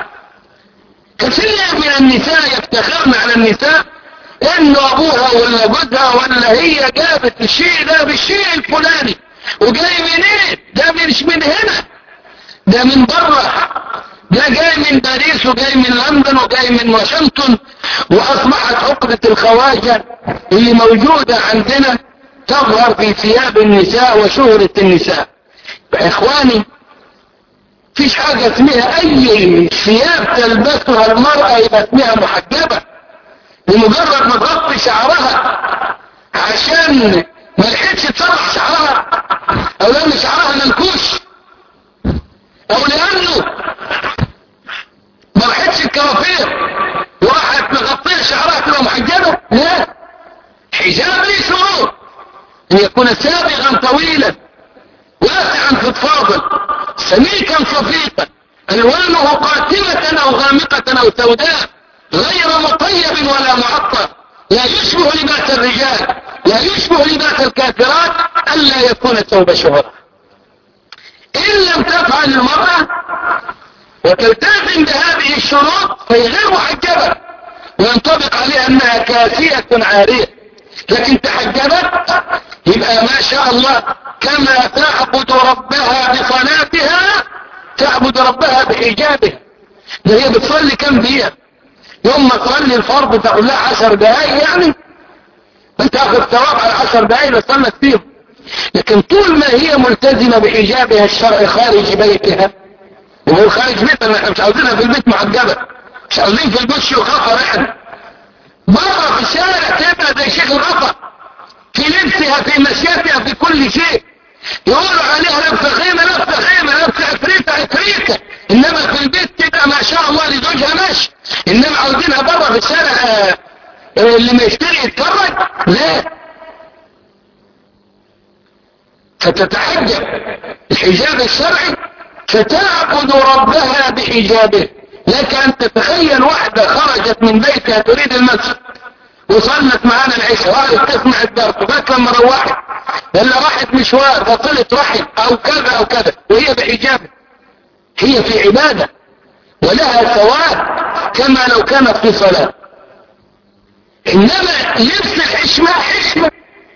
B: كثير من النساء يفتخرن على النساء انه ابوها ولا جوزها ولا هي جابت الشيء ده بالشيء الفلاني، وجاي منين؟ ده مش من هنا، ده من بره، ده جاي من باريس وجاي من لندن وجاي من واشنطن. واصبحت عقدة الخواجة اللي موجودة عندنا تظهر في ثياب النساء وشهرة النساء. اخواني، فيش حاجة اسمها اي ثياب تلبسها المرأة يبقى اسمها محجبة بمجرد ما تغطي شعرها عشان ما لحقتش تسرح شعرها، او لان شعرها منكوش، او لانه ما لحقتش الكوافير وراحت مغطيه شعرها تبقى محجبة. لا، حجاب ليه شروط: ان يكون سابغا طويلا واسعا فضفاضا سميكا صفيقا الوانه قاتمة او غامقة او سوداء غير مطيب ولا معطر، لا يشبه لباس الرجال لا يشبه لباس الكافرات، الا يكون ثوب شهرة. ان لم تفعل المرأة وتلتزم بهذه الشروط فهي غير محجبة، وينطبق عليها انها كاسية عارية. لكن تحجبت يبقى ما شاء الله كما تعبد ربها بصلاتها تعبد ربها بحجابها. ده هي بتصلي كم دقيقة؟ يوم ما تصلي الفرض تقول لها 10 دقايق، يعني انت اخذ ثواب على 10 دقايق اللي صلت فيهم. لكن طول ما هي ملتزمة بحجابها الشرعي خارج بيتها، وهو خارج بيتنا، احنا مش عاوزينها في البيت محجبة، مش عاوزين في البيت شيخ غفر، احنا بره في الشارع تبقى زي شيخ الغفر في لبسها في مشيتها في كل شيء. يقولوا عليها لبسة خيمة لبسة خيمة لبسة عفريتة عفريتة، انما في البيت تبقى ما شاء الله لزوجها ماشي. انما عاوزينها بره في الشارع اللي ما يشتري يتفرج، لا. فتتحجب الحجاب الشرعي فتعبد ربها بحجابه. لك ان تتخيل واحدة خرجت من بيتها تريد المسجد وصلت معانا العشاء وقالت تسمع الدرس، وبس لما روحت ولا راحت مشوار فطلت رحم او كذا او كذا وهي بحجاب، هي في عبادة ولها ثواب كما لو كانت في صلاة. انما لبس الحشمة حشمة،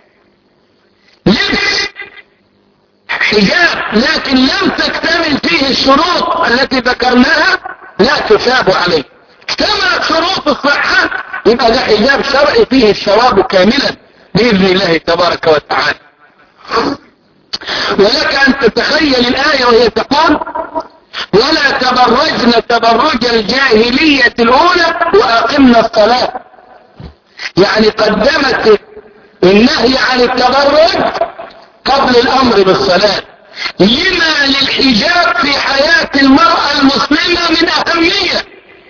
B: لبس حجاب لكن لم تكتمل فيه الشروط التي ذكرناها لا تثاب عليه. اكتملت شروط الصحة يبقى ده حجاب شرعي فيه الثواب كاملا بإذن الله تبارك وتعالى. ولك أن تتخيل الآية وهي تقول ولا تبرجن تبرج الجاهلية الأولى وأقمنا الصلاة، يعني قدمت النهي عن التبرج قبل الأمر بالصلاة لما للحجاب في حياة المرأة المسلمة من أهمية.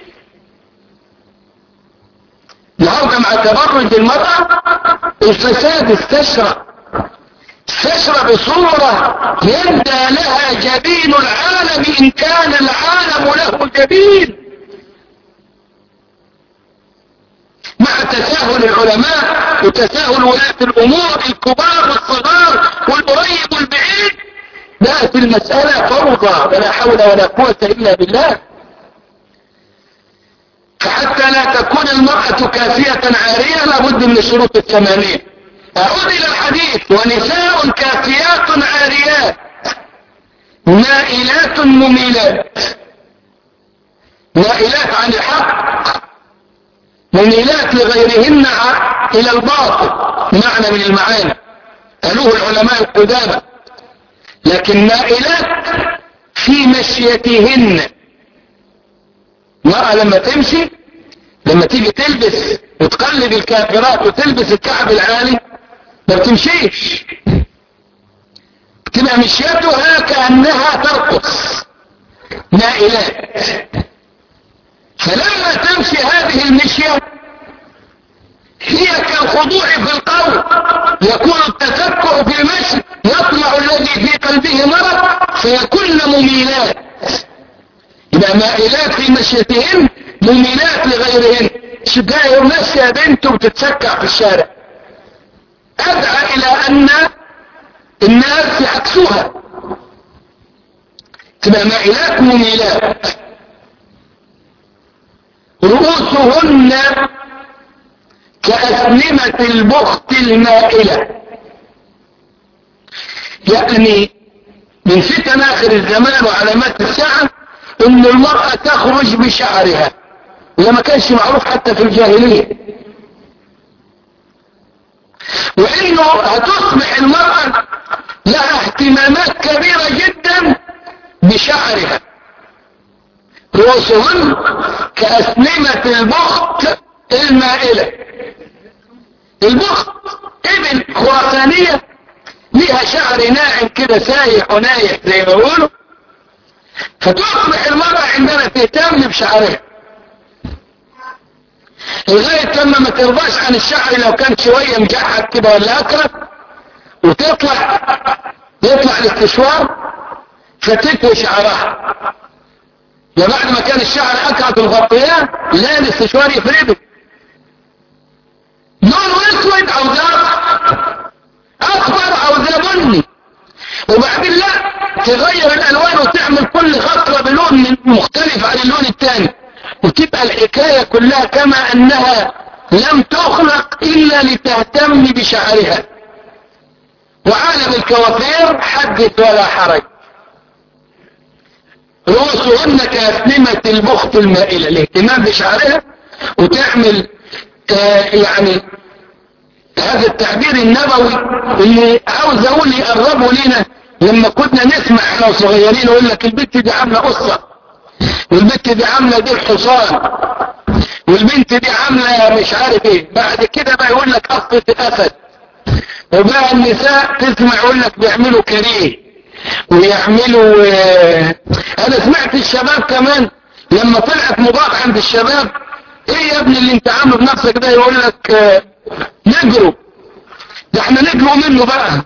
B: النهارده مع تبرج المرأة الفساد استشرى بصورة يندى لها جبين العالم إن كان العالم له جبين، مع تساهل العلماء وتساهل ولاة الأمور الكبار والصغار والقريب والبعيد، بقت المسألة فوضى ولا حول ولا قوة إلا بالله. فحتى لا تكون المرأة كافية عارية لابد من الشروط الثمانية. أعود إلى الحديث ونساء كافيات عاريات مائلات مميلات، مائلات عن الحق مميلات لغيرهن إلى الباطل، معنى من المعاني قالوه العلماء القدامى. لكن مائلات في مشيتهن، مرأة لما تمشي لما تيجي تلبس وتقلد الكافرات وتلبس الكعب العالي ما بتمشيش، تبقى مشيتها كأنها ترقص، مائلات. فلما تمشي هذه المشية هي كالخضوع في القول، يكون التفكر في المشي يطلع الذي في قلبه مرض فيكون مميلات. يبقى مائلات في مشيتهن مميلات لغيرهن. شبهه ماشية بنته بتتسكع في الشارع، أدعى إلى أن الناس يعكسوها، تبقى مائلات مميلات. رؤوسهن كأسنمة البخت المائلة، يعني من فتن آخر الزمان وعلامات الساعة ان المرأة تخرج بشعرها، وده ما كانش معروف حتى في الجاهلية، وانه هتصبح المرأة لها اهتمامات كبيرة جدا بشعرها. رؤوسهن كأسنمة البخت المائلة. البخت ابن خراسانية لها شعر ناعم كده سايح ونايح زي ما بيقولوا، فتصبح المرأة عندما تهتم بشعرها لغاية لما ما ترضاش عن الشعر لو كان شوية مجحد كده ولا أكرت، وتطلع الاستشوار فتكوي شعرها. وبعد ما كان الشعر أكرت وغطياه لا الاستشوار يفرده لون اسود او ذا اصفر او ذا بني، وبعدين لا تغير الالوان وتعمل كل خطرة بلون مختلف عن اللون الثاني، وتبقى الحكاية كلها كما انها لم تخلق الا لتهتم بشعرها. وعالم الكوافير حدث ولا حرج. رؤوسهن كأسنمة البخت المائلة، الاهتمام بشعرها وتعمل يعني هذا التعبير النبوي اللي عاوز اقول يقربوا لنا لما كنا نسمع احنا صغيرين يقول لك البنت دي عامله قصه، والبنت دي عامله دي الحصان، والبنت دي عامله مش عارف ايه. بعد كده بقى يقول لك قصه الاسد. وبقى النساء تسمع يقول لك بيعملوا كريه ويعملوا انا سمعت الشباب كمان لما طلعت مضاف عند الشباب، ايه يا ابني اللي انت عامله بنفسك ده؟ يقول لك نجروا، ده احنا نجروا منه بقى.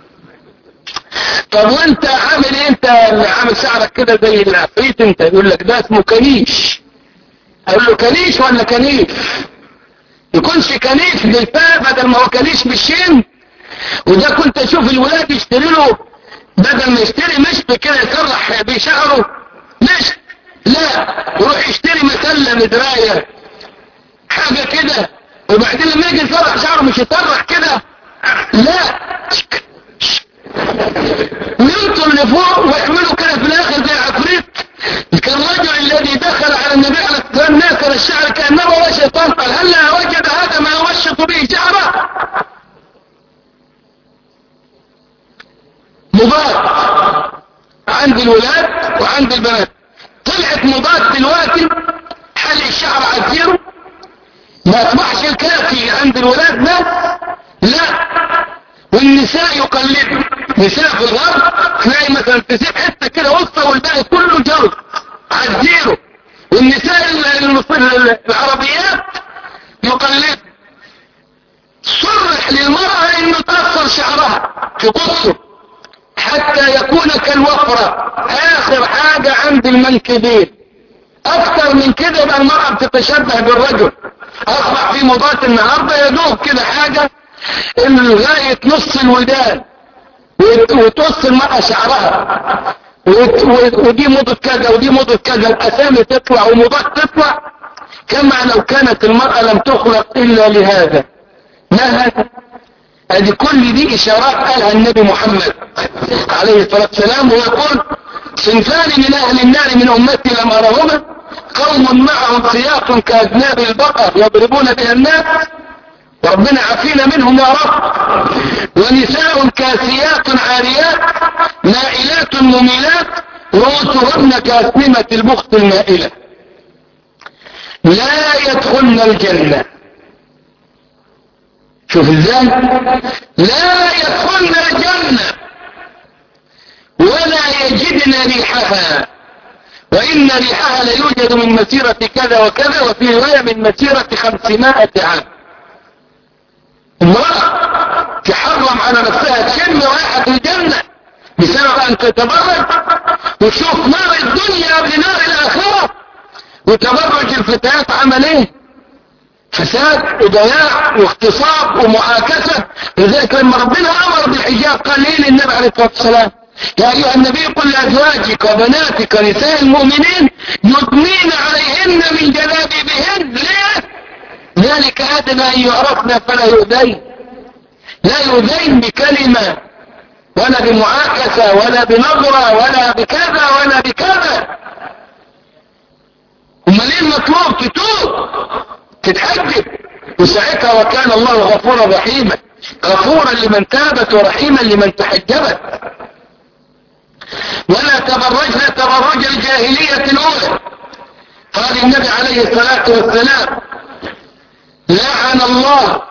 B: طب وانت عامل ايه؟ انت اللي عامل شعرك كده زي العفريت انت. يقول لك ده اسمه كنيش. اقول له كنيش ولا كنيف؟ يكونش كنيف بالفاء بدل ما هو كنيش بالشين، وده كنت اشوف الولاد يشتري له بدل ما يشتري مشط كده يسرح بشعره مشط، لا يروح يشتري مسلة مدراية حاجة كده، وبعدين لما يجي يسرح شعره مش يسرح كده، لا وينطوا لفوق ويعملوا كده في الاخر زي عفريت. كالرجل الذي دخل على النبي عليه الصلاه والسلام ناكل الشعر كانه هو شيطان، قال هلا وجد هذا ما يوشط به شعره. مضاد عند الولاد وعند البنات. طلعت مضاد دلوقتي حل الشعر عزيره، ما اصبحش الكافي عند الولاد ناس، لا والنساء يقلدوا. نساء في الغرب تلاقي مثلا تسيب حته كده وسطى والباقي كله جرد عزيره، والنساء العربيات يقلدوا. صرح للمرأة انه تأثر شعرها تقصه حتى يكون كالوفرة، اخر حاجة عند المنكبين. اكتر من كده يبقى المرأة بتتشبه بالرجل. اصبح في موضات النهاردة يدوب كده حاجة لغاية نص الودان وتقص المرأة شعرها، ودي موضة كذا ودي موضة كذا، الاسامي تطلع وموضات تطلع كما لو كانت المرأة لم تخلق الا لهذا. ما هذا؟ هذه كل دي اشارات قالها النبي محمد عليه الصلاة والسلام، ويقول صنفان من اهل النار من امتي لم ارهما، قوم معهم سياط كاذناب البقر يضربون بها الناس، وربنا عافينا منهم يا رب، ونساء كاسيات عاريات مائلات مميلات رؤوسهن كاسنمة البخت المائلة لا يدخلن الجنة. شوف ازاي، لا يدخلن الجنة ولا يجدن ريحها، وإن ريحها ليوجد من مسيرة كذا وكذا، وفي رواية من مسيرة 500 عام. امرأة تحرم على نفسها تشم رائحة الجنة بسبب أن تتبرج وتشوف نار الدنيا قبل نار الآخرة، وتبرج الفتيات عمل ايه؟ فساد وضياع واغتصاب ومعاكسة. لذلك لما ربنا أمر بالحجاب قال ليه للنبي عليه الصلاة والسلام يا أيها النبي قل لأزواجك وبناتك ونساء المؤمنين يدنين عليهن من جلابيبهن. ليه؟ ذلك أدنى أن يعرفن فلا يؤذين، لا يؤذين بكلمة ولا بمعاكسة ولا بنظرة ولا بكذا ولا بكذا. امال ايه المطلوب؟ تتوب تتحجب، وساعتها وكان الله غفورا رحيما، غفورا لمن تابت ورحيما لمن تحجبت. ولا تبرجنا تبرج الجاهلية الأولى. قال النبي عليه الصلاة والسلام لعن الله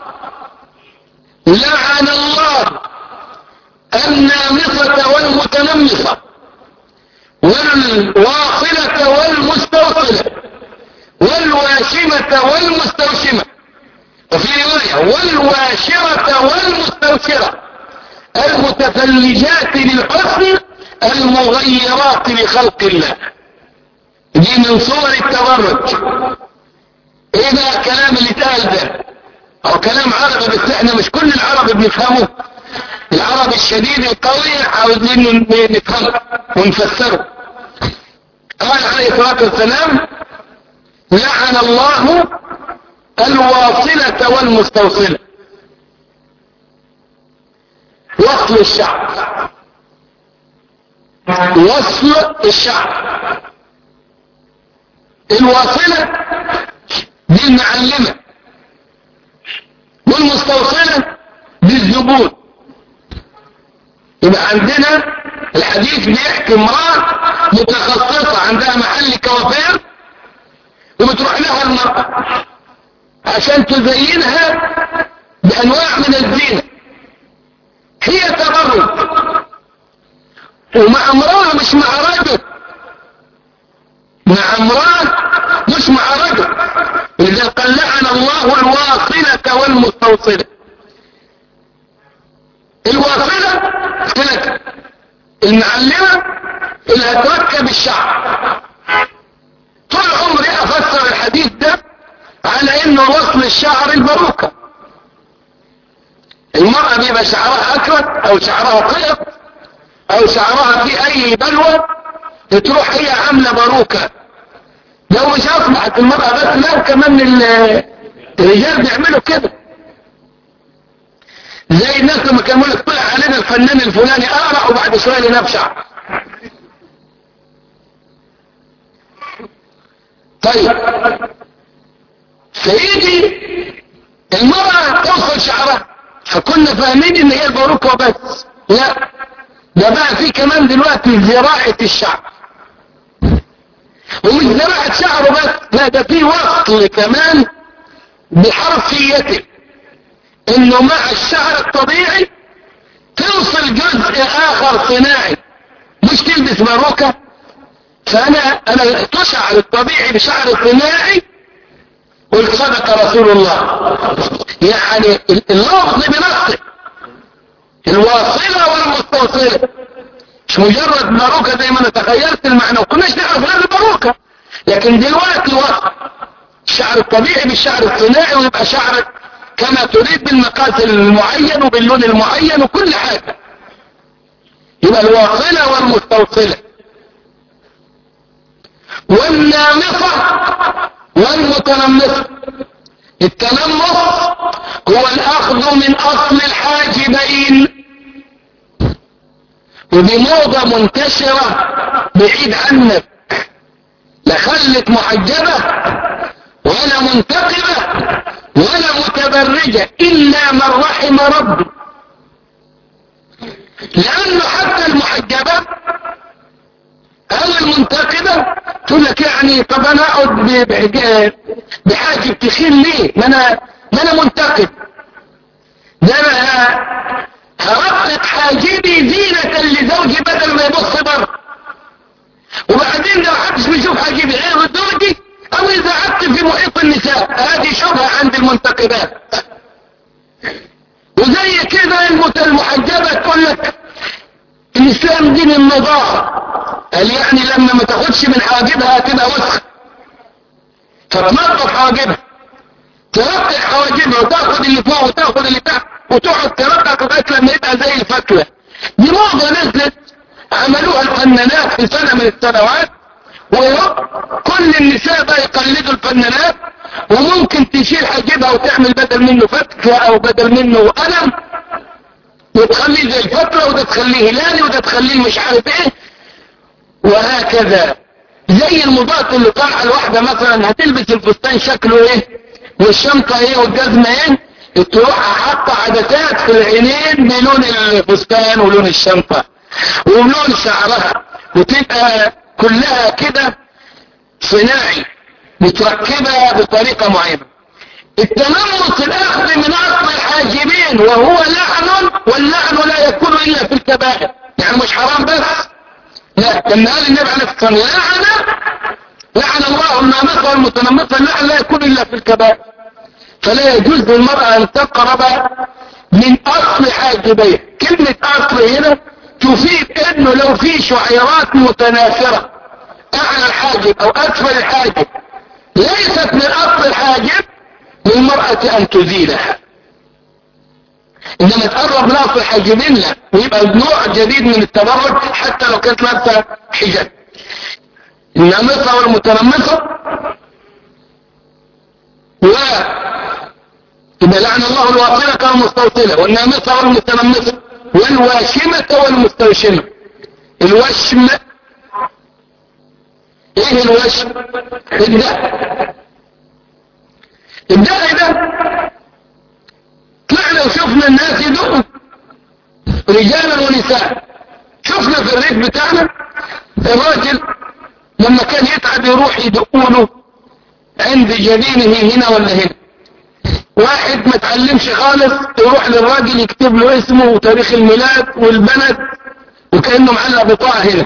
B: النامصة والمتنمصة والواصلة والمستوصلة والواشمة والمستوشمة، وفي رواية والواشرة والمستوشرة المتفلجات للحسن المغيرات لخلق الله. دي من صور التبرج. ايه بقى الكلام اللي اتقال ده؟ او كلام عربي بس احنا مش كل العرب بنفهمه، العرب الشديد القوي عاوزين نفهمه ونفسره. قال عليه الصلاة والسلام لعن الله الواصلة والمستوصلة. وصل الشعر، وصل الشعر. الواصلة دي المعلمة، والمستوصلة دي الزبون. يبقى عندنا الحديث بيحكي امرأة متخصصة عندها محل كوافير وبتروح لها المرأة عشان تزينها بأنواع من الزينة، هي تبرج، ومع امرأة مش مع رجل، مع امرأة مش مع رجل. إذا قال لعن الله الواصلة والمستوصلة. الواصلة قلت المعلمة اللي هتركب الشعر. طول عمري افسر الحديث ده على انه وصل الشعر البروكة، المرأة بيبقى شعرها اكرت او شعرها طيب او شعرها في اي بلوى تروح هي عاملة باروكة. لو مش اصبحت المرأة بس، لو كمان الرجال بيعملوا كده. زي الناس لما كانوا يقول لك طلع علينا الفنان الفلاني اقرع وبعد شوية لنا بشعر. طيب فيجي المرأة توصل شعرها، فكنا فاهمين ان هي الباروكة وبس. لا، ده بقى في كمان دلوقتي زراعة الشعر، ومش زراعة شعره بس، لا ده في وصل كمان بحرفيته، انه مع الشعر الطبيعي توصل جزء اخر صناعي، مش تلبس باروكة. فانا تشعر الطبيعي بشعر صناعي، قلت صدق رسول الله. يعني اللفظ بنفسه، الواصلة والمستوصلة، مش مجرد باروكة زي ما انا تخيلت المعنى، وكناش نعرف غير الباروكة. لكن دلوقتي وصل الشعر الطبيعي بالشعر الصناعي، ويبقى شعرك كما تريد بالمقاس المعين وباللون المعين وكل حاجة. يبقى الواصلة والمستوصلة. والنامصة والمتنمصة. التنمص هو الاخذ من اصل الحاجبين، ودي موضة منتشرة بعيد عنك، لا خلت محجبة ولا منتقبة ولا متبرجة الا من رحم ربي. لانه حتى المحجبة او المنتقبة تقول لك يعني طب انا اقعد بحاجب تخين ليه؟ ما انا منتقب، ده انا هرقق حاجبي زينة لزوجي بدل ما يبص بره. وبعدين لو حدش بيشوف حاجبي غير زوجي، او اذا قعدت في محيط النساء، هذه شبهة عند المنتقبات. وزي كده المحجبة تقول لك الاسلام دين النظافة، قال يعني لما ما تاخدش من حواجبها هتبقى وسخ، فتنظف حواجبها، ترقق حواجبها وتاخد اللي فوق وتاخد اللي تحت، وتقعد ترقق لغايه لما يبقى زي الفتله. دي موضه نزلت عملوها الفنانات في سنه من السنوات، وكل النساء بقى يقلدوا الفنانات، وممكن تشيل حاجبها وتعمل بدل منه فتله او بدل منه قلم، وتخليه زي الفتله، وده تخليه هلالي، وده تخليه مش عارف ايه، وهكذا. زي المضاد اللي طالعه الواحده مثلا هتلبس الفستان شكله ايه والشنطه ايه والجزمه ايه، تروح حاطه عدسات في العينين بلون الفستان ولون الشنطه ولون شعرها، وتبقى كلها كده صناعي متركبه بطريقه معينه. التنمص الاخذ من اصل الحاجبين، وهو لعن، واللعن لا يكون الا في الكبائر. يعني مش حرام بس، لا، لما قال النبي عليه الصلاه والسلام لعن الله النامصة والمتنمصة، اللعن لا يكون الا في الكبائر. فلا يجوز للمرأة ان تقرب من اصل حاجبيها. كلمة اصل هنا تفيد انه لو في شعيرات متناثرة اعلى الحاجب او اسفل الحاجب ليست من اصل الحاجب، للمرأة ان تزيلها. انما تقرب من اصل الحاجبين لا، ويبقى نوع جديد من التبرج حتى لو كانت لابسة حجاب. النامصة والمتنمصة، إذا لعن الله الواصلة والمستوصلة والنامصة والمتنمصة والواشمة والمستوشمة. الوشم ايه الوشم؟ الداء ده طلعنا وشفنا الناس يدقوا رجالا ونساء. شفنا في الريف بتاعنا الراجل لما كان يتعب يروح يدقونه عند جبينه هنا ولا هنا. واحد ما تعلمش خالص يروح للراجل يكتب له اسمه وتاريخ الميلاد والبلد وكأنه معلق بطاقة هنا.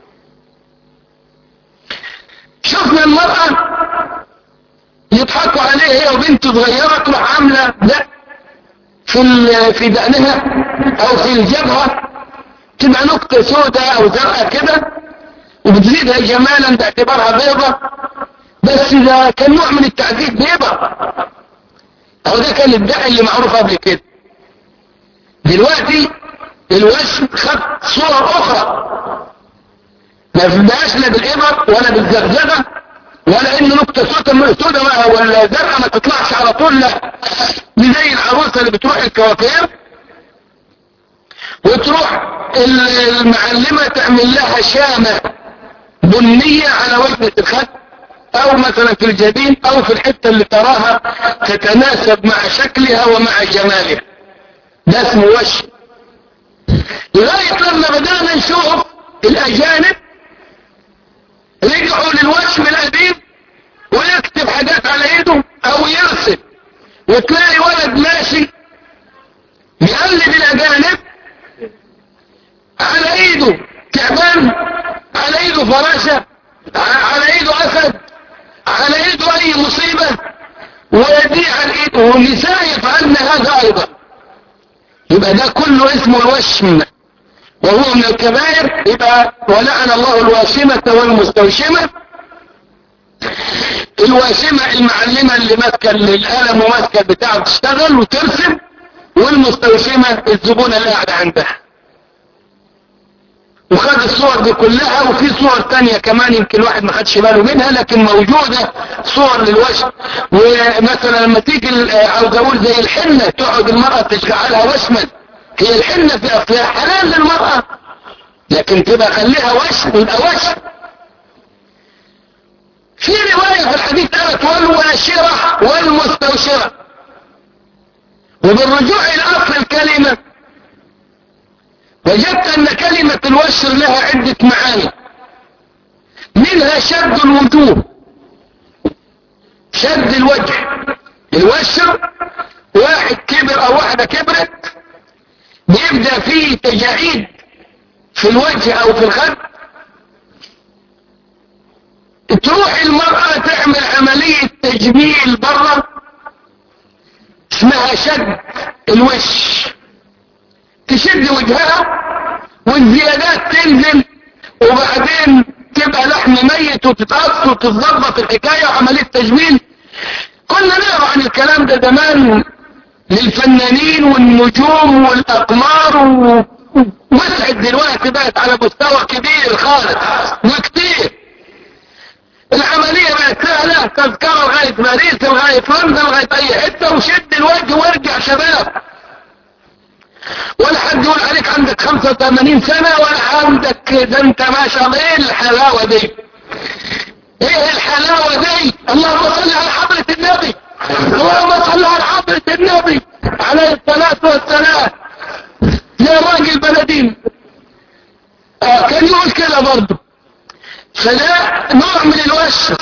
B: شفنا المرأة يضحكوا عليه هي وبنت صغيرة تروح عاملة ده في دقنها او في الجبهة، تبقى نقطة سوداء او زرقاء كده، وبتزيدها جمالا باعتبارها بيضة، بس ده كان نوع من التعذيب بيضة. او ده كان الداء اللي معروف قبل كده. دلوقتي الوشم خد صورة اخرى، ما فيهاش لا بالابر ولا بالزغزغة ولا ان نقطة سودة ولا زرقاء ما تطلعش على طول، لا، دي زي العروسة اللي بتروح الكوافير وتروح المعلمة تعمل لها شامة بنية على وجهة الخد او مثلا في الجبين او في الحتة اللي تراها تتناسب مع شكلها ومع جمالها، ده اسمه وشم. لغاية لما بدأنا نشوف الاجانب رجعوا للوشم القديم ويكتب حاجات على ايده او يرسم، وتلاقي ولد ماشي يقلد الاجانب على ايده تعبان، على ايده فراشة، على ايده اسد، على ايده اي مصيبة ويديه على ايده، والنساء يفعلن هذا ايضا. يبقى ده كله اسمه الوشم وهو من الكبائر. يبقى ولعن الله الواشمة والمستوشمة. الواشمة المعلمة اللي ماسكة القلم وماسكة بتاعه تشتغل وترسم، والمستوشمة الزبونة اللي قاعدة عندها. وخد الصور دي كلها، وفي صور تانية كمان يمكن واحد ما خدش باله منها لكن موجودة صور للوشم. ومثلا لما تيجي عاوز اقول زي الحنة تقعد المرأة تشغلها وشما، هي الحنة في اصلها حلال للمرأة لكن تبقى خليها وشم يبقى وشم. في رواية في الحديث قالت والواشرة والمستوشرة. وبالرجوع الى اصل الكلمة وجدت ان كلمة الوشر لها عدة معاني، منها شد الوجوه، شد الوجه. الوشر واحد كبر او واحدة كبرت بيبدأ فيه تجاعيد في الوجه او في الخد، تروح المرأة تعمل عملية تجميل برا اسمها شد الوش، تشد وجهها والزيادات تنزل وبعدين تبقى لحم ميت وتتقص وتتظبط الحكاية وعملية تجميل. كنا نقرأ عن الكلام ده زمان للفنانين والنجوم والأقمار وسعت دلوقتي بقت على مستوى كبير خالص وكتير. العملية بقت سهلة، تذكرة لغاية باريس لغاية لندن لغاية اي حتة وشد الوجه وارجع شباب، ولا حد يقول عليك عندك 85 سنة ولا عندك ده انت ما شاء الله. ايه الحلاوة دي؟ ايه الحلاوة دي؟ اللهم صل على حضرة النبي، اللهم صل على حضرة النبي عليه الصلاة والسلام. يا راجل بلدين كان يقول كده برضه. فده نوع من الوشر.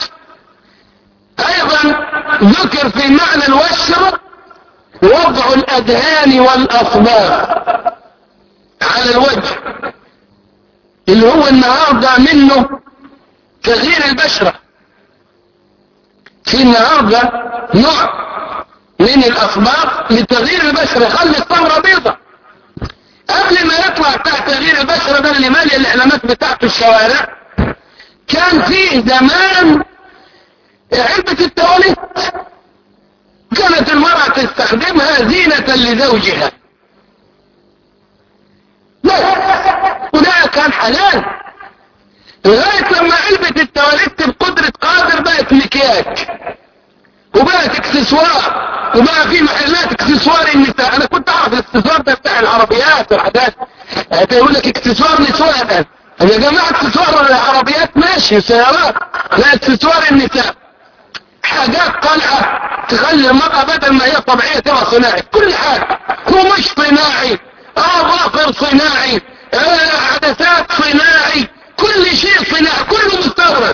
B: ايضا ذكر في معنى الوشر وضع الأدهان والأصباغ على الوجه، اللي هو النهاردة منه تغيير البشرة. في النهاردة نوع من الأصباغ لتغيير البشرة، خلي السمرة بيضة. قبل ما يطلع بتاع تغيير البشرة ده اللي مالي الإعلانات بتاعته الشوارع، كان فيه زمان علبة التواليت كانت المرأة تستخدمها زينة لزوجها بس، وده كان حلال لغاية لما علبة التواليت بقدرة قادر بقت مكياج وبقت اكسسوار، وبقى في محلات اكسسوار النساء. انا كنت اعرف الاكسسوار ده بتاع العربيات والحاجات، يقول لك اكسسوار نساء. يا جماعة اكسسوار العربيات ماشي سيارات، لا اكسسوار النساء حاجات طالعة تخلي المرأة بدل ما هي طبيعية تبقى صناعي. كل حاجة هو مش صناعي، ظافر صناعي، عدسات صناعي، كل شيء صناعي، كله مستورد.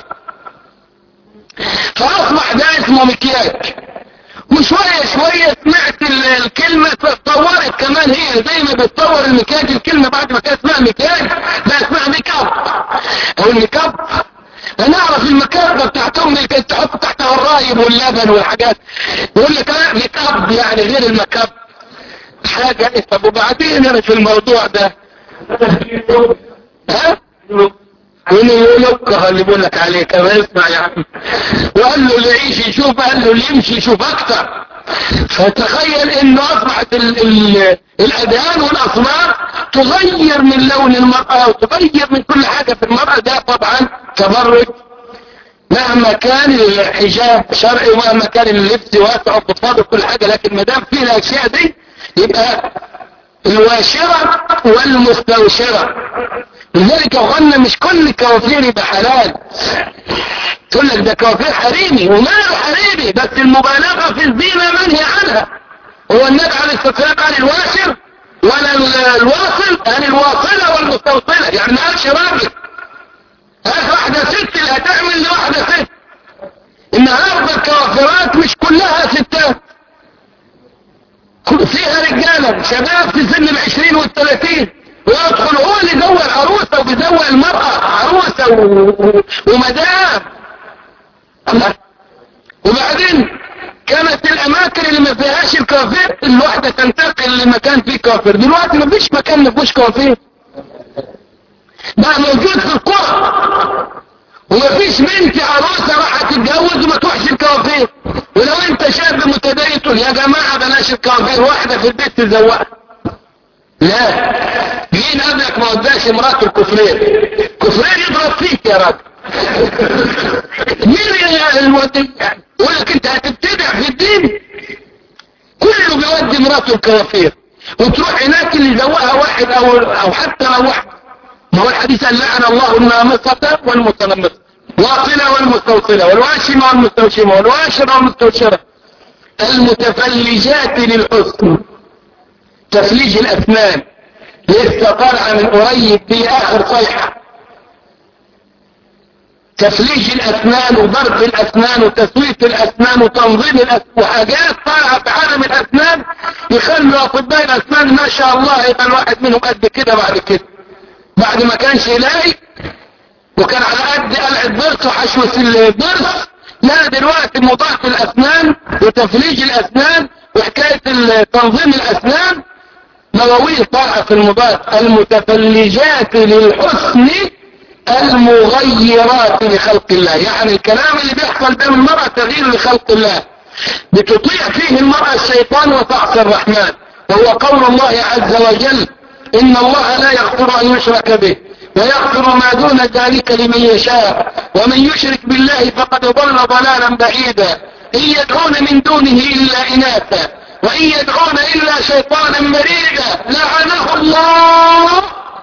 B: فاصبح ده اسمه مكياج. وشوية شوية سمعت الكلمة اتطورت كمان، هي زي ما بتطور المكياج الكلمة بعد ما كانت اسمها مكياج بقى اسمها ميك اب او الميك اب. انا اعرف المكابة بتاعتهم اللي كانت تحط تحتها الرايب واللبن والحاجات، يقول لك ميك اب يعني غير المكاب حاجة. طب وبعدين انا في الموضوع ده ها يلقى اللي بيقول لك عليه كما اسمع يا عم. وقال له اللي يعيش يشوف، قال له اللي يمشي يشوف اكتر. فتخيل انه اصبحت الاديان والاصنام تغير من لون المرأة وتغير من كل حاجة في المرأة. ده طبعا تبرج، مهما كان الحجاب شرعي ومهما كان اللبس واسع وفضفاض وكل حاجة، لكن ما دام فيه الاشياء دي يبقى الواشرة والمستوشرة. لذلك قلنا مش كل كوافير يبقى حلال. تقول لك ده كوافير حريمي، وماله حريمي، بس المبالغة في الزينة منهي عنها. هو النبي عليه الصلاة والسلام قال الواشر ولا الواصل؟ قال الواصلة والمستوصلة، يعني ما قالش راجل. هات واحدة ست اللي هتعمل لواحدة ست. النهارده الكوافرات مش كلها ستات، فيها رجالة شباب في سن 20 وال30، ويدخل هو اللي يزوق العروسة وبيزوق المرأة عروسة ومدام. وبعدين كانت الاماكن اللي ما فيهاش الكوافير الواحدة تنتقل لمكان فيه كوافير. دلوقتي ما فيش مكان ما فيهوش كوافير، بقى موجود في القرى. ومفيش بنت عروسة راح تتجوز وما تروحش الكوافير. ولو انت شاب متدين تقول يا جماعة بلاش الكوافير، واحدة في البيت تزوقها. لا، مين قبلك ما وداش مراته الكفرين؟ كفرين يضرب فيك يا راجل. مين يا الودي يقول لك انت هتبتدع في الدين؟ كله بيودي مراته الكوافير، وتروح هناك اللي زوقها واحد او حتى لو واحد. ما هو الحديث قال لعن الله النامصة والمتنمصة، واصلة والمستوصلة، والواشمة والمستوشمة، والواشرة والمستوشرة، المتفلجات للحسن. تفليج الأسنان لسه طالعة من قريب في آخر صيحة. تفليج الأسنان وضرب الأسنان وتسوية الأسنان وتنظيم الأسنان وحاجات طالعة في عالم الأسنان يخلوا أطباء الأسنان ما شاء الله يبقى الواحد منهم قد كده بعد كده، بعد ما كانش يلاقي وكان على قد قلع الضرس وحشوة الضرس. لا، دلوقتي موضوع الأسنان وتفليج الأسنان وحكاية تنظيم الأسنان مواويل طالعة في المضاد. المتفلجات للحسن المغيرات لخلق الله، يعني الكلام اللي بيحصل بين المرأة تغيير لخلق الله، بتطيع فيه المرأة الشيطان وتعصي الرحمن. وهو قول الله عز وجل إن الله لا يغفر أن يشرك به ويغفر ما دون ذلك لمن يشاء ومن يشرك بالله فقد ضل ضلالا بعيدا إن يدعون من دونه إلا إناثا وإن يدعون إلا شيطانا مريدا لعنه الله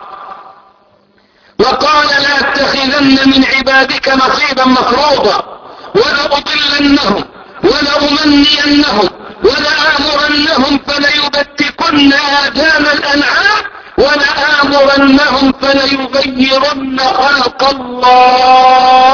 B: وقال لأتخذن من عبادك نصيبا مفروضا ولأضلنهم ولأمنينهم ولآمرنهم فليبتكن آذان الأنعام ولآمرنهم فليغيرن خلق الله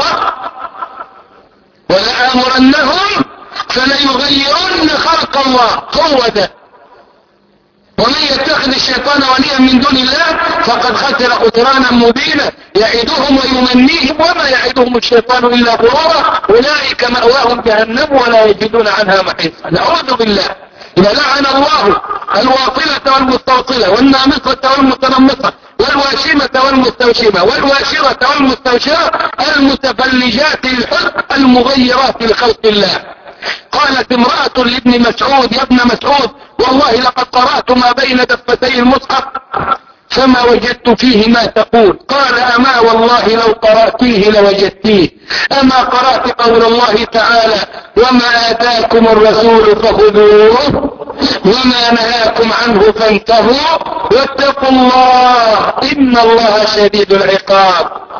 B: ولآمرنهم فليغيرن خلق الله. هو ده. ومن يتخذ الشيطان وليا من دون الله فقد خسر خسرانا مبينا يعدهم ويمنيهم وما يعدهم الشيطان إلا غرورا أولئك مأواهم جهنم ولا يجدون عنها محيصا. نعوذ بالله. إذا لعن الله الواصلة والمستوصلة والنامصة والمتنمصة والواشمة والمستوشمة والواشرة والمستوشرة المتفلجات للحسن المغيرات لخلق الله. قالت امرأة لابن مسعود يا ابن مسعود والله لقد قرأت ما بين دفتي المصحف فما وجدت فيه ما تقول. قال أما والله لو قرأتيه لوجدتيه. أما قرأت قول الله تعالى وما آتاكم الرسول فخذوه وما نهاكم عنه فانتهوا واتقوا الله إن الله شديد العقاب.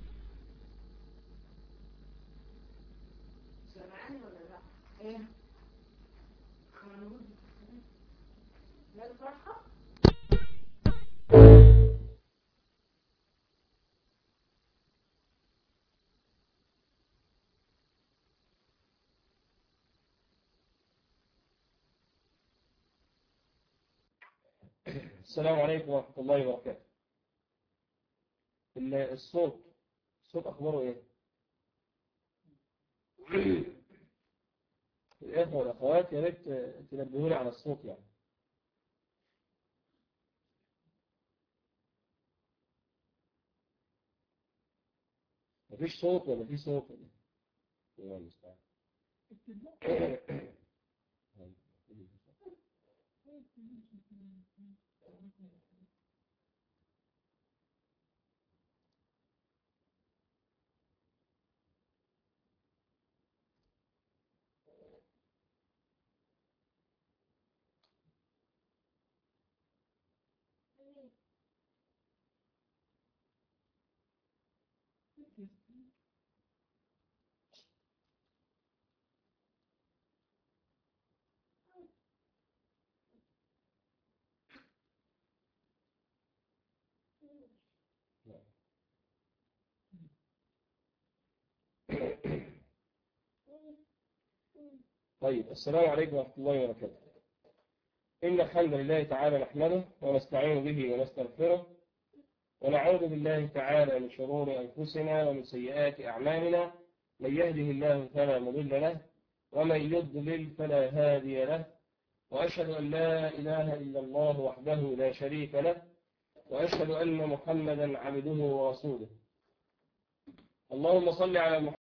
C: السلام عليكم ورحمة الله وبركاته. الصوت أخباره إيه؟ الإخوة والأخوات يا ريت تنبهوني على الصوت يعني. مفيش صوت ولا في صوت؟ طيب، السلام عليكم ورحمة الله وبركاته. إن الحمد لله تعالى نحمده ونستعين به ونستغفره ونعوذ بالله تعالى من شرور أنفسنا ومن سيئات أعمالنا. من يهده الله فلا مضل له ومن يضلل فلا هادي له، وأشهد أن لا إله إلا الله وحده لا شريك له، وأشهد أن محمدا عبده ورسوله. اللهم صل على محمد